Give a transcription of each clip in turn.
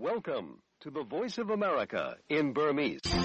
Welcome to the Voice of America in Burmese. ။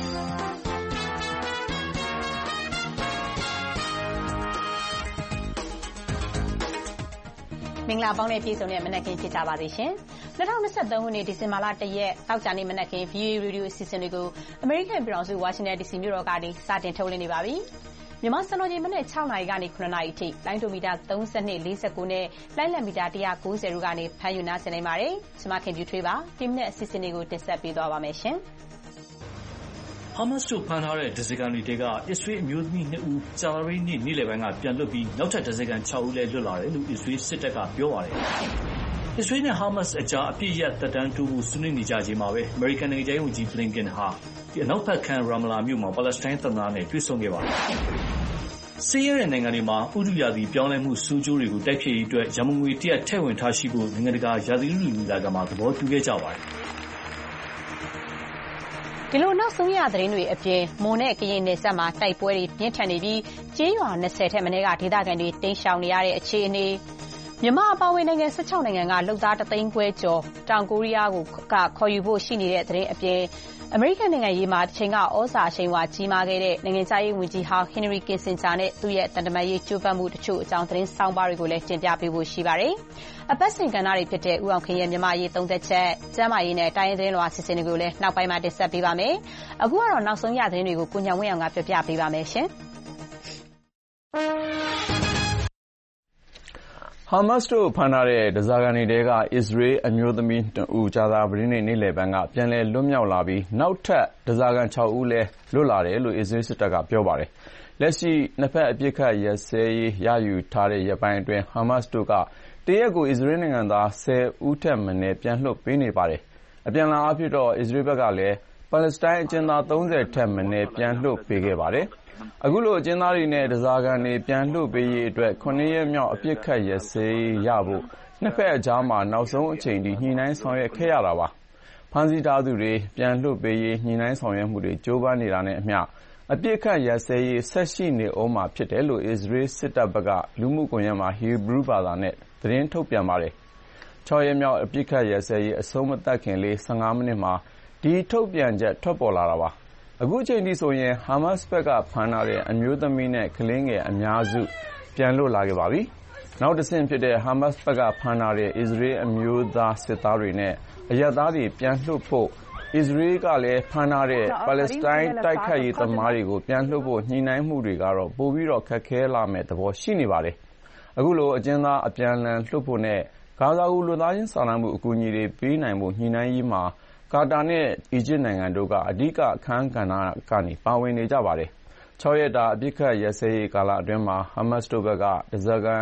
မင်္ဂလာပေါင်းနဲ့ပြည့်စုံတဲ့မနက်ခင်းဖြစ်ကြပါစေရှင်။2023ခုနှစ်ဒီဇင်ဘာလ1ရက်တောက်ကြနေ့မနက်ခင်း VOA Radio အစီအစဉ်တွေကို American ပြည်ထောင်စု Washington DC မြို့တော်ကနေစတင်ထုတ်လွှင့်နေပါပြီ။မြန်မာစံတော်ချိန်မနက်6နာရီကနေ9နာရီအထိလိုင်းဒိုမီတာ32 49နဲ့လိုင်းလံမီတာ190တို့ကနေဖမ်းယူနားဆင်နိုင်ပါတယ်။ကျွန်မခင်ပြူထွေးပါ။ဒီမနက်အစီအစဉ်တွေကိုတင်ဆက်ပေးသွားပါမယ်ရှင်။ဟာမတ်စ်တို့ဖမ်းထားတဲ့ဒဇယ်ကန်တွေတဲကအစ္စရေးအမျိုးသမီး2ဦးကြာသပတေးနေ့နေ့လယ်ပိုင်းကပြန်လွတ်ပြီးနောက်ထပ်ဒဇယ်ကန်6ဦးလည်းလွတ်လာတယ်လို့အစ္စရေးစစ်တပ်ကပြောပါတယ်။အစ္စရေးနဲ့ဟာမတ်စ်အကြားအပြစ်ရပ်သက်တမ်းတိုးဖို့ဆွေးနွေးနေကြချိန်မှာပဲအမေရိကန်နိုင်ငံခြားရေးဝန်ကြီးဘလင်ကန်ဟာအနောက်ဘက်ခန်းရာမလာမြို့မှာပါလက်စတိုင်းသမ္မတနဲ့တွေ့ဆုံခဲ့ပါတယ်။စစ်ရဲတဲ့နိုင်ငံတွေမှာဥတုရာသီပြောင်းလဲမှုဆိုးကျိုးတွေကိုတိုက်ဖျက်ရေးအတွက်ရမုံငွေတရက်ထည့်ဝင်ထားရှိဖို့နိုင်ငံတကာရာသီဥတုညီလာခံမှာသဘောတူခဲ့ကြပါတယ်။ဒီလိုနောက်ဆုံးရသတင်းတွေအပြင်မွန်နဲ့ကရင်နယ်စပ်မှာတိုက်ပွဲတွေပြင်းထန်နေပြီးကျေးရွာ20ထက်မနည်းကဒေသခံတွေတိမ်းရှောင်နေရတဲ့အခြေအနေမြန်မာအပါအဝင်နိုင်ငံ16နိုင်ငံကလူသား3သိန်းခွဲကျော်တောင်ကိုရီးယားကခေါ်ယူဖို့ရှိနေတဲ့သတင်းအပြင်အမေရိကန်နိုင်ငံရေးမှာတစ်ချိန်ကဩဇာအရှိန်အဝါကြီးမားခဲ့တဲ့နိုင်ငံခြားရေးဝန်ကြီးဟောင်းဟင်နရီကင်ဆင်ဂျာနဲ့သူ့ရဲ့တန်တမာရေးကျိုးပမ်းမှုတချို့အကြောင်းသတင်းဆောင်းပါးတွေကိုလည်းတင်ပြပေးဖို့ရှိပါတယ်။အပတ်စဉ်ကဏ္ဍတွေဖြစ်တဲ့ဦးအောင်ခင်ရဲ့မြန်မာရေးသုံးသက်ချက်ကျမ်းမာရေးနဲ့တိုင်းရင်းသတင်းလွှာအစီအစဉ်တွေကိုလည်းနောက်ပိုင်းမှာတင်ဆက်ပေးပါမယ်။အခုကတော့နောက်ဆုံးရသတင်းတွေကိုကိုညံဝင်းအောင်ကပြပြပေးပါမယ်ရှင်။ဟာမတ်စ်တို့ဖမ်းထားတဲ့ဓားစာခံတွေထဲကအစ္စရေးအမျိုးသမီး2ဦးကြာသပတေးနေ့နေ့လယ်ပိုင်းကပြန်လည်လွတ်မြောက်လာပြီးနောက်ထပ်ဓားစာခံ6ဦးလည်းလွတ်လာတယ်လို့အစ္စရေးစစ်တပ်ကပြောပါတယ်။လက်ရှိနှစ်ဖက်အပစ်အခတ်ရပ်စဲရေးရယူထားတဲ့ရက်ပိုင်းအတွင်းဟာမတ်စ်တို့ကတရက်ကိုအစ္စရေးနိုင်ငံသား10ဦးထက်မနည်းပြန်လွှတ်ပေးနေပါတယ်။အပြန်အလှန်အားဖြင့်တော့အစ္စရေးဘက်ကလည်းပါလက်စတိုင်းအကျဉ်းသား30ထက်မနည်းပြန်လွှတ်ပေးခဲ့ပါတယ်။အခုလိုအကျဉ်းသားတွေနဲ့ဓားစာခံတွေပြန်လွှတ်ပေးရေးအတွက်9ရက်မြောက်အပစ်အခတ်ရပ်စဲရေးရဖို့နှစ်ဖက်အကြားမှာနောက်ဆုံးအချိန်ထိညှိနှိုင်းဆောင်ရွက်ခဲ့ရတာပါ။ဖမ်းဆီးထားသူတွေပြန်လွှတ်ပေးရေးညှိနှိုင်းဆောင်ရွက်မှုတွေကြိုးပမ်းနေတာနဲ့အမျှအပစ်အခတ်ရပ်စဲရေးဆက်ရှိနေဦးမှာဖြစ်တယ်လို့အစ္စရေးစစ်တပ်ဘက်ကလူမှုကွန်ရက်မှာဟီဘရူးဘာသာနဲ့သတင်းထုတ်ပြန်ပါတယ်။6ရက်မြောက်အပစ်အခတ်ရပ်စဲရေးအဆုံးမသတ်ခင်လေး15မိနစ်မှာဒီထုတ်ပြန်ချက်ထွက်ပေါ်လာတာပါ။အခုချိန်ထိဆိုရင်ဟာမတ်စ်ဘက်ကဖမ်းထားတဲ့အမျိုးသမီးနဲ့ကလေးငယ်အများစုပြန်လွတ်လာခဲ့ပါပြီ။နောက်တစ်ဆင့်ဖြစ်တဲ့ဟာမတ်စ်ဘက်ကဖမ်းထားတဲ့အစ္စရေးအမျိုးသားစစ်သားတွေနဲ့အရပ်သားတွေပြန်လွှတ်ဖို့အစ္စရေးကလည်းဖမ်းထားတဲ့ပါလက်စတိုင်းတိုက်ခိုက်ရေးသမားတွေကိုပြန်လွှတ်ဖို့ညှိနှိုင်းမှုတွေကတော့ပိုပြီးတော့ခက်ခဲလာမယ့်သဘောရှိနေပါတယ်။အခုလိုအကျဉ်းသားအပြန်အလှန်လွှတ်ဖို့နဲ့ဂါဇာကိုလူသားချင်းစာနာမှုအကူအညီတွေပေးနိုင်ဖို့ညှိနှိုင်းရေးမှာကာတာနဲ့အီဂျစ်နိုင်ငံတို့ကအဓိကအခန်းကဏ္ဍကနေပါဝင်နေကြပါတယ်။6ရက်တာအပစ်အခတ်ရပ်စဲရေးကာလအတွင်းမှာဟာမတ်စ်တို့ဘက်ကဓားစာခံ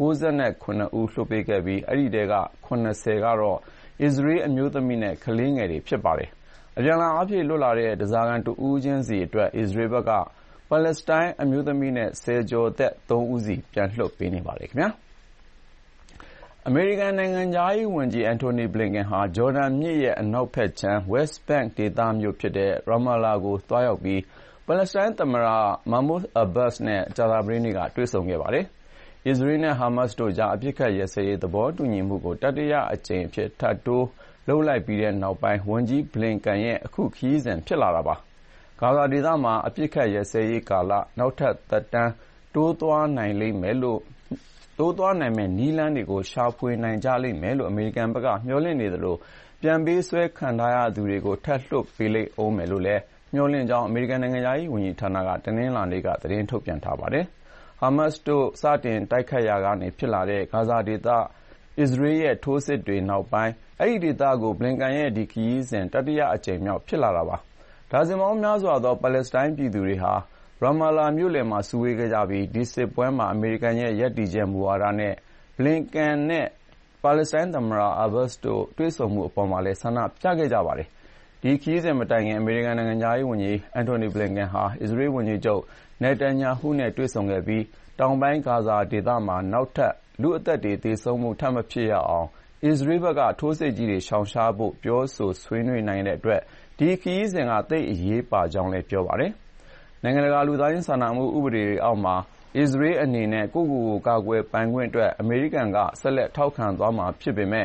69ဦးလွှတ်ပေးခဲ့ပြီးအဲဒီထဲက80ကတော့အစ္စရေးအမျိုးသမီးနဲ့ကလေးငယ်တွေဖြစ်ပါတယ်။အပြန်အလှန်အားဖြင့်လွတ်လာတဲ့ဓားစာခံ2ဦးချင်းစီအတွက်အစ္စရေးဘက်ကပါလက်စတိုင်းအမျိုးသမီးနဲ့10ကျော်သက်3ဦးစီပြန်လွှတ်ပေးနေပါတယ်ခင်ဗျာ။အမေရိကန်နိုင်ငံခြားရေးဝန်ကြီးအန်တိုနီဘလင်ကန်ဟာဂျော်ဒန်မြစ်ရဲ့အနောက်ဘက်ခြမ်း West Bank ဒေသမြို့ဖြစ်တဲ့ရာမာလာကိုသွားရောက်ပြီးပါလက်စတိုင်းသမ္မတမာမုဒ်အဘတ်စ်နဲ့ကြာသပတေးနေ့ကတွေ့ဆုံခဲ့ပါတယ်။အစ္စရေးနဲ့ဟာမတ်စ်တို့ကြားအပစ်အခတ်ရပ်စဲရေးသဘောတူညီမှုကိုတတိယအကြိမ်အဖြစ်ထပ်တိုးလုပ်လိုက်ပြီးတဲ့နောက်ပိုင်းဝန်ကြီးဘလင်ကန်ရဲ့အခုခရီးစဉ်ဖြစ်လာတာပါ။ဂါဇာဒေသမှာအပစ်အခတ်ရပ်စဲရေးကာလနောက်ထပ်သက်တမ်းတိုးသွားနိုင်မယ့်နည်းလမ်းတွေကိုရှာဖွေနိုင်ကြလိမ့်မယ်လို့အမေရိကန်ဘက်ကမျှော်လင့်နေသလိုပြန်ပေးဆွဲခံထားရသူတွေကိုထပ်လွှတ်ပေးလိမ့်ဦးမယ်လို့လည်းမျှော်လင့်ကြောင်းအမေရိကန်နိုင်ငံခြားရေးဝန်ကြီးဌာနကတနင်္လာနေ့ကသတင်းထုတ်ပြန်ထားပါတယ်။ဟာမတ်စ်တို့စတင်တိုက်ခိုက်ရာကနေဖြစ်လာတဲ့ဂါဇာဒေသအစ္စရေးရဲ့ထိုးစစ်တွေနောက်ပိုင်းအဲဒီဒေသကိုဘလင်ကန်ရဲ့ဒီခရီးစဉ်တတိယအကြိမ်မြောက်ဖြစ်လာတာပါ။ဒါဇင်ပေါင်းများစွာသောပါလက်စတိုင်းပြည်သူတွေဟာရာမာလာမြို့လယ်မှာစုဝေးခဲ့ကြပြီးဒီစစ်ပွဲမှာအမေရိကန်ရဲ့ရပ်တည်ချက်မူဝါဒနဲ့ဘလင်ကန်နဲ့ပါလက်စတိုင်းသမ္မတအဘတ်စ်တို့တွေ့ဆုံမှုအပေါ်မှာလည်းဆန္ဒပြခဲ့ကြပါတယ်။ဒီခရီးစဉ်မတိုင်ခင်အမေရိကန်နိုင်ငံခြားရေးဝန်ကြီးအန်တိုနီဘလင်ကန်ဟာအစ္စရေးဝန်ကြီးချုပ်နယ်တန်ညာဟုနဲ့တွေ့ဆုံခဲ့ပြီးတောင်ပိုင်းဂါဇာဒေသမှာနောက်ထပ်လူအသက်တွေသေဆုံးမှုထပ်မဖြစ်ရအောင်အစ္စရေးဘက်ကထိုးစစ်ကြီးတွေရှောင်ရှားဖို့ပြောဆိုဆွေးနွေးနိုင်တဲ့အတွက်ဒီခရီးစဉ်ကသိပ်အရေးပါကြောင်းလည်းပြောပါတယ်။နိုင်ငံတကာလူသားချင်းစာနာမှုဥပဒေတွေအောက်မှာအစ္စရေးအနေနဲ့ကိုယ့်ကိုယ်ကိုကာကွယ်ပိုင်ခွင့်အတွက်အမေရိကန်ကဆက်လက်ထောက်ခံသွားမှာဖြစ်ပေမဲ့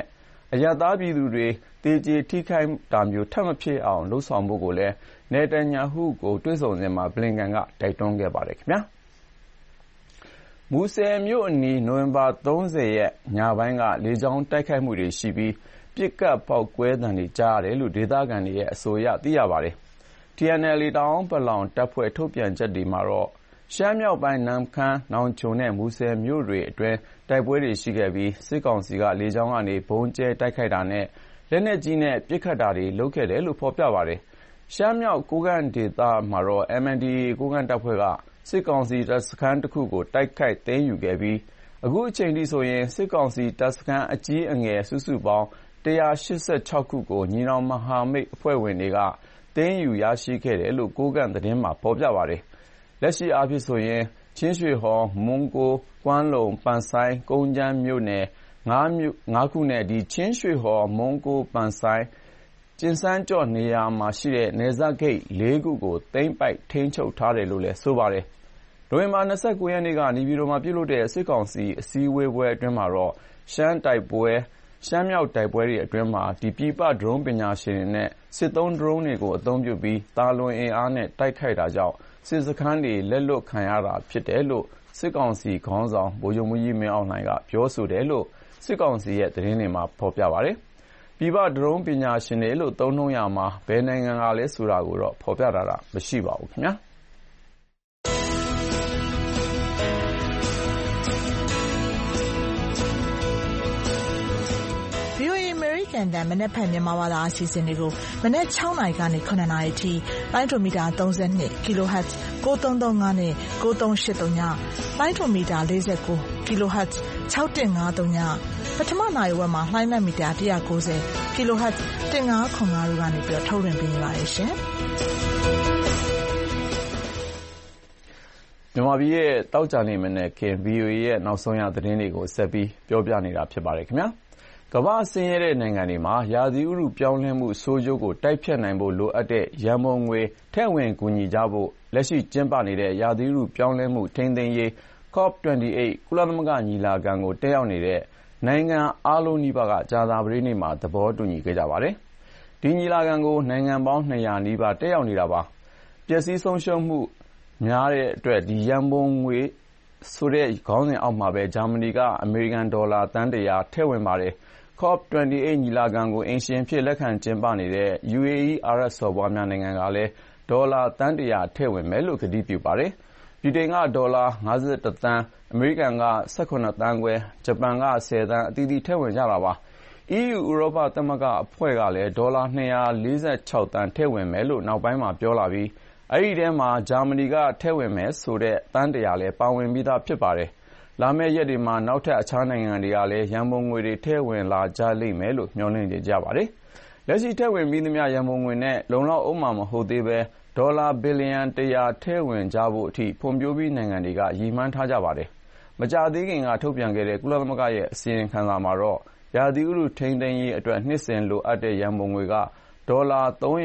အရပ်သားပြည်သူတွေသေကျေထိခိုက်တာမျိုးထပ်မဖြစ်အောင်လုပ်ဆောင်ဖို့ကိုလည်းနေတန်ညာဟုကိုတွေ့ဆုံစဉ်မှာဘလင်ကန်ကတိုက်တွန်းခဲ့ပါတယ်ခင်ဗျာမူဆယ်မြို့အနီးနိုဝင်ဘာ30ရက်ညပိုင်းကလေကြောင်းတိုက်ခိုက်မှုတွေရှိပြီးပစ်ကတ်ပေါက်ကွဲသံတွေကြားရတယ်လို့ဒေသခံတွေရဲ့အဆိုအရသိရပါတယ်။ TNLA တောင်ပလောင်တပ်ဖွဲ့ထုတ်ပြန်ချက်တွေမှာတော့ရှမ်းမြောက်ပိုင်းနမ့်ခမ်းနောင်ချုံနဲ့မူဆယ်မြို့တွေအတွင်းတိုက်ပွဲတွေရှိခဲ့ပြီးစစ်ကောင်စီကလေကြောင်းကနေဗုံးကျဲတိုက်ခိုက်တာနဲ့လက်နက်ကြီးနဲ့ပစ်ခတ်တာတွေလုပ်ခဲ့တယ်လို့ဖော်ပြပါတယ်။ရှမ်းမြောက်ကိုးကန့်ဒေသမှာတော့ MNDAA ကိုးကန့်တပ်ဖွဲ့ကစစ်ကောင်စီတပ်စခန်းတစ်ခုကိုတိုက်ခိုက်သိမ်းယူခဲ့ပြီးအခုအချိန်ထိဆိုရင်စစ်ကောင်စီတပ်စခန်းအကြီးအငယ်စုစုပေါင်း186ခုကိုညီနောင်မဟာမိတ်အဖွဲ့ဝင်တွေကသိမ်းယူရရှိခဲ့တယ်လို့ကိုးကန့်သတင်းမှာဖော်ပြပါတယ်။လက်ရှိအားဖြင့်ဆိုရင်ချင်းရွှေဟော်မွန်ကိုကွမ်းလုံပန်ဆိုင်းကုန်းချမ်းမြို့နယ်၅ခုနဲ့ချင်းရွှေဟော်မွန်ကိုပန်ဆိုင်းကျင်စန်းကျော့နေရာမှာရှိတဲ့နယ်စပ်ဂိတ်၄ခုကိုသိမ်းပိုက်ထိန်းချုပ်ထားတယ်လို့လည်းဆိုပါတယ်။နိုဝင်ဘာ29ရက်နေ့ကနေပြည်တော်မှာပြုလုပ်တဲ့စစ်ကောင်စီအစည်းအဝေးပွဲအတွင်းမှာတော့ရှမ်းမြောက်တိုက်ပွဲတွေအတွင်းမှာပြည်ပဒရုန်းပညာရှင်တွေနဲ့စစ်သုံးဒရုန်းတွေကိုအသုံးပြုပြီးတာလွန်အင်အားနဲ့တိုက်ခိုက်တာကြောင့်စစ်စခန်းတွေလက်လွတ်ခံရတာဖြစ်တယ်လို့စစ်ကောင်စီခေါင်းဆောင်ဗိုလ်ချုပ်မှူးကြီးမင်းအောင်လှိုင်ကပြောဆိုတယ်လို့စစ်ကောင်စီရဲ့သတင်းတွေမှာဖော်ပြပါတယ်။ပြည်ပဒရုန်းပညာရှင်တွေလို့သုံးနှုန်းရမှာဘယ်နိုင်ငံကလဲဆိုတာကိုတော့ဖော်ပြထားတာမရှိပါဘူးခင်ဗျာ။ VOA မနက်ဖြန်မြန်မာဘာသာအစီအစဉ်တွေကိုမနက်6နာရီကနေ9နာရီထိလိုင်းဒိုမီတာ32 kHz 9335နဲ့9383ညလိုင်းဒိုမီတာ49 kHz 6153ညပထမနာရီဝက်မှာလိုင်းနက်မီတာ190 kHz 1505တို့ကနေပြီးထုတ်လွှင့်ပေးနေပါတယ်ရှင်မြန်မာပြည်ရဲ့တောက်ကြနေမနေ့က VOA ရဲ့နောက်ဆုံးရသတင်းတွေကိုဆက်ပြီးပြောပြနေတာဖြစ်ပါတယ်ခင်ဗျာကမ္ဘာ့ဆင်းရဲတဲ့နိုင်ငံတွေမှာရာသီဥတုပြောင်းလဲမှုဆိုးကျိုးကိုတိုက်ဖျက်နိုင်ဖို့လိုအပ်တဲ့ရန်ပုံငွေထည့်ဝင်ကူညီကြဖို့လက်ရှိကျင်းပနေတဲ့ရာသီဥတုပြောင်းလဲမှုထိန်းသိမ်းရေး COP28 ကုလသမဂ္ဂညီလာခံကိုတက်ရောက်နေတဲ့နိုင်ငံအားလုံးနီးပါးကကြာသပတေးနေ့မှာသဘောတူညီခဲ့ကြပါတယ်။ဒီညီလာခံကိုနိုင်ငံပေါင်း200နီးပါးတက်ရောက်နေတာပါ။ပျက်စီးဆုံးရှုံးမှုများတဲ့အတွက်ရန်ပုံငွေဆိုတဲ့ခေါင်းစဉ်အောက်မှာပဲဂျာမနီကအမေရိကန်ဒေါ်လာသန်း100ထည့်ဝင်ပါတယ်။ COP28 ညီလာခံကိုအိမ်ရှင်ဖြစ်လက်ခံကျင်းပနေတဲ့ UAE အာရပ်စော်ဘွားများနိုင်ငံကလည်းဒေါ်လာသန်း100ထည့်ဝင်မယ်လို့ကတိပြုပါတယ်။ဗြိတိန်ကဒေါ်လာ51သန်းအမေရိကန်က18သန်းခွဲဂျပန်က10သန်းအသီးသီးထည့်ဝင်ကြတာပါ။ EU ဥရောပသမဂ္ဂအဖွဲ့ကလည်းဒေါ်လာ246သန်းထည့်ဝင်မယ်လို့နောက်ပိုင်းမှာပြောလာပြီးအဲဒီထဲမှာဂျာမနီကထည့်ဝင်မယ်ဆိုတဲ့သန်း100လည်းပါဝင်ပြီးသားဖြစ်ပါတယ်။လာမယ့်ရက်တွေမှာနောက်ထပ်အခြားနိုင်ငံတွေကလည်းရန်ပုံငွေတွေထည့်ဝင်လာကြလိမ့်မယ်လို့မျှော်လင့်နေကြပါတယ်။လက်ရှိထည့်ဝင်ပြီးသမျှရန်ပုံငွေနဲ့လုံလောက်အောင်မှာမဟုတ်သေးဘဲဒေါ်လာဘီလီယံ100ထည့်ဝင်ကြဖို့အထိဖွံ့ဖြိုးပြီးနိုင်ငံတွေကရည်မှန်းထားကြပါတယ်။မကြာသေးခင်ကထုတ်ပြန်ခဲ့တဲ့ကုလသမဂ္ဂရဲ့အစီရင်ခံစာမှာတော့ရာသီဥတုထိန်းသိမ်းရေးအတွက်နှစ်စဉ်လိုအပ်တဲ့ရန်ပုံငွေကဒေါ်လာ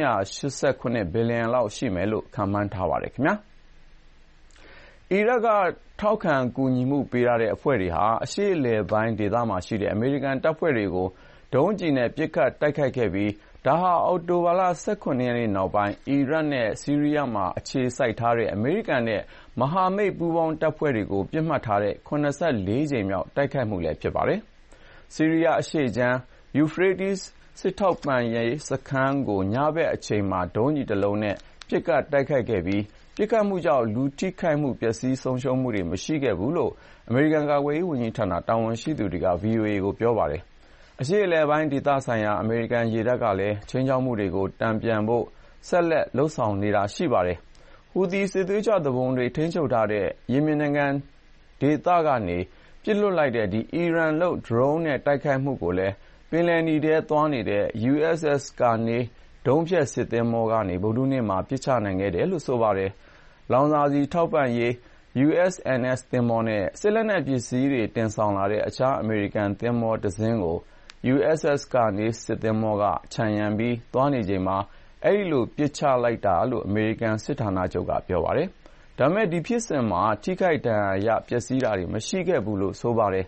389ဘီလီယံလောက်ရှိမယ်လို့ခန့်မှန်းထားပါတယ်ခင်ဗျာ။အီရတ်ကထောက်ခံကူညီမှုပေးထားတဲ့အဖွဲ့တွေဟာအရှေ့အလယ်ပိုင်းဒေသမှာရှိတဲ့အမေရိကန်တပ်ဖွဲ့တွေကိုဒုံးကျည်နဲ့ပစ်ခတ်တိုက်ခိုက်ခဲ့ပြီးဒါဟာအောက်တိုဘာလ18ရက်နေ့နောက်ပိုင်းအီရတ်နဲ့ဆီးရီးယားမှာအခြေစိုက်ထားတဲ့အမေရိကန်နဲ့မဟာမိတ်ပူးပေါင်းတပ်ဖွဲ့တွေကိုပြစ်မှတ်ထားတဲ့84ကြိမ်မြောက်တိုက်ခိုက်မှုလည်းဖြစ်ပါတယ်။ဆီးရီးယားအရှေ့ခြမ်းယူဖရေးတီးစစ်ထောက်ပံ့ရေးစခန်းကိုညဘက်အချိန်မှာဒုံးကျည်တစ်လုံးနဲ့ပစ်ခတ်တိုက်ခိုက်ခဲ့ပြီးပစ်ခတ်မှုကြောင့်လူထိခိုက်မှုပျက်စီးဆုံးရှုံးမှုတွေမရှိခဲ့ဘူးလို့အမေရိကန်ကာကွယ်ရေးဝန်ကြီးဌာနတာဝန်ရှိသူတွေက VOA ကိုပြောပါတယ်။အရှေ့အလယ်ပိုင်းဒေသဆိုင်ရာအမေရိကန်ရေတပ်ကလည်းခြိမ်းခြောက်မှုတွေကိုတန်ပြန်ဖို့ဆက်လက်လှုံ့ဆော်နေတာရှိပါတယ်။ဟူသီစစ်သွေးကြွသူပုန်တွေထိန်းချုပ်ထားတဲ့ယီမင်နိုင်ငံဒေသကနေပစ်လွတ်လိုက်တဲ့အီရန်လုပ်ဒရုန်းနဲ့တိုက်ခိုက်မှုကိုလည်းပင်လယ်နီထဲသွားနေတဲ့ USS ကနေဒုံးဖြတ်စစ်သင်္ဘောကနေဗုဒ္ဓဟူးနေ့မှာပစ်ချနိုင်ခဲ့တယ်လို့ဆိုပါတယ်။လောင်စာဆီထောက်ပံ့ရေး USNS သင်္ဘောနဲ့စစ်လက်နက်ပစ္စည်းတွေတင်ဆောင်လာတဲ့အခြားအမေရိကန်သင်္ဘောတစ်စင်းကို USS ကနေစစ်သင်္ဘောကခြံရံပြီးသွားနေချိန်မှာအဲဒီလိုပစ်ချလိုက်တာလို့အမေရိကန်စစ်ဌာနချုပ်ကပြောပါတယ်။ ဒါပေမဲ့ဒီဖြစ်စဉ်မှာထိခိုက်ဒဏ်ရာရပျက်စီးတာတွေမရှိခဲ့ဘူးလို့ဆိုပါတယ်။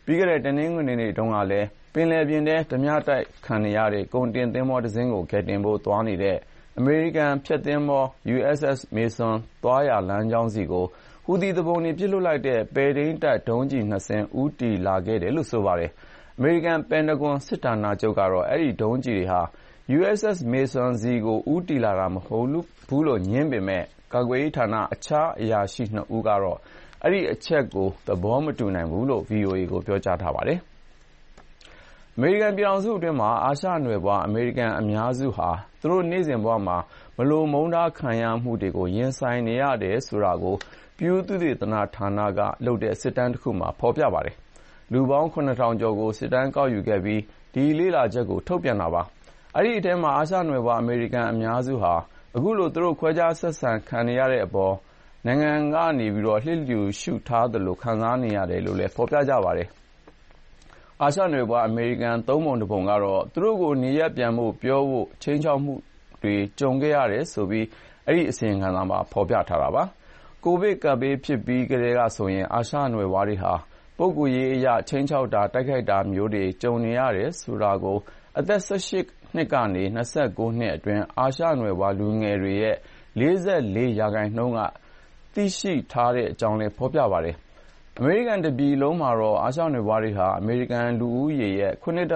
ပြီးခဲ့တဲ့တနင်္ဂနွေနေ့တုန်းကလည်းပင်လယ်ပြင်ထဲဓမြတိုက်ခံနေရတဲ့ကုန်တင်သင်္ဘောတစ်စင်းကိုကယ်တင်ဖို့သွားနေတဲ့အမေရိကန်ဖျက်သင်္ဘော USS Mason သွားရာလမ်းကြောင်းစီကိုဟူသီသူပုန်တွေပစ်လွှတ်လိုက်တဲ့ပဲ့ထိန်းတပ်ဒုံးကျည်2စင်းဦးတည်လာခဲ့တယ်လို့ဆိုပါတယ်။အမေရိကန်ပန်တဂွန်စစ်ဌာနချုပ်ကတော့အဲ့ဒီဒုံးကျည်တွေဟာ USS Mason စီကိုဦးတည်လာတာမဟုတ်ဘူးလို့ညင်းပေမဲ့ကာကွယ်ရေးဌာနအခြားအရာရှိ2ဦးကတော့အဲ့ဒီအချက်ကိုသဘောမတူနိုင်ဘူးလို့ VOA ကိုပြောကြားထားပါတယ်။အမေရိကန်ပြည်ထောင်စုအတွင်းမှာအာရှနွယ်ဖွားအမေရိကန်အများစုဟာသူတို့နေ့စဉ်ဘဝမှာမလိုမုန်းတာခံရမှုတွေကိုရင်ဆိုင်နေရတယ်ဆိုတာကိုPew သုတေသနဌာနကလုပ်တဲ့စစ်တမ်းတစ်ခုမှာဖော်ပြပါတယ်။လူပေါင်း 9,000 ကျော်ကိုစစ်တမ်းကောက်ယူခဲ့ပြီးဒီလေ့လာချက်ကိုထုတ်ပြန်တာပါ။အဲ့ဒီအထဲမှာအာရှနွယ်ဖွားအမေရိကန်အများစုဟာအခုလိုသူတို့ခွဲခြားဆက်ဆံခံနေရတဲ့အပေါ်နိုင်ငံကနေပြီးတော့လှစ်လျူရှုထားသလိုခံစားနေရတယ်လို့လည်းဖော်ပြကြပါတယ်။အာရှနွယ်ဖွားအမေရိကန်3ပုံ1ပုံကတော့သူတို့ကိုနေရက်ပြန်ဖို့ပြောဖို့ချင်းချောက်မှုတွေကြုံခဲ့ရတယ်ဆိုပြီးအဲ့ဒီအစီရင်ခံစာမှာဖော်ပြထားတာပါ။ကိုဗစ်ကပ်ဘေးဖြစ်ပြီးကတည်းကဆိုရင်အာရှနွယ်ဖွားတွေဟာပုဂ္ဂိုလ်ရေးအရချင်းချောက်တာတိုက်ခိုက်တာမျိုးတွေကြုံနေရတယ်ဆိုတာကိုအသက်18နှစ်ကနေ29နှစ်အတွင်းအာရှနွယ်ဖွားလူငယ်တွေရဲ့44%ကသိရှိထားတဲ့အကြောင်းလည်းဖော်ပြပါတယ်။အမေရိကန်တပြည်လုံးမှာတော့အာရှနွယ်ဖွားတွေဟာအမေရိကန်လူဦးရေရဲ့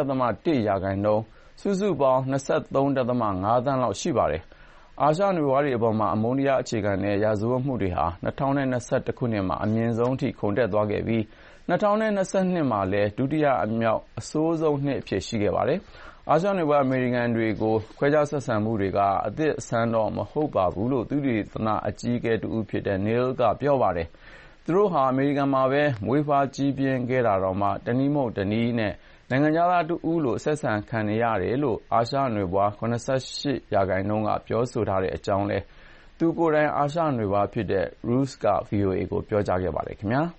9.1% စုစုပေါင်း 23.5 သန်းလောက်ရှိပါတယ်။အာရှနွယ်ဖွားတွေအပေါ်မှာအမုန်းတရားအခြေခံတဲ့ရာဇဝတ်မှုတွေဟာ2021ခုနှစ်မှာအမြင့်ဆုံးအထိခုန်တက်သွားခဲ့ပြီး2022မှာလည်းဒုတိယမြောက်အဆိုးဆုံးနှစ်အဖြစ်ရှိခဲ့ပါတယ်။အာရှနွယ်ဖွားအမေရိကန်တွေကိုခွဲခြားဆက်ဆံမှုတွေကအသစ်အဆန်းတော့မဟုတ်ပါဘူးလို့သုတေသနအကြီးအကဲတူဖြစ်တဲ့ Neil ကပြောပါတယ်။သူတို့ဟာအမေရိကန်မှာပဲမွေးဖွားကြီးပြင်းခဲ့တာတော့မှတနည်းမဟုတ်တနည်းနဲ့နိုင်ငံခြားသားတူလို့ဆက်ဆံခံနေရတယ်လို့အာရှနွယ်ဖွား 88% ကပြောဆိုထားတဲ့အကြောင်းလဲသူကိုယ်တိုင်အာရှနွယ်ဖွားဖြစ်တဲ့ Ruth က VOA ကိုပြောကြားခဲ့ပါတယ်ခင်ဗျာ။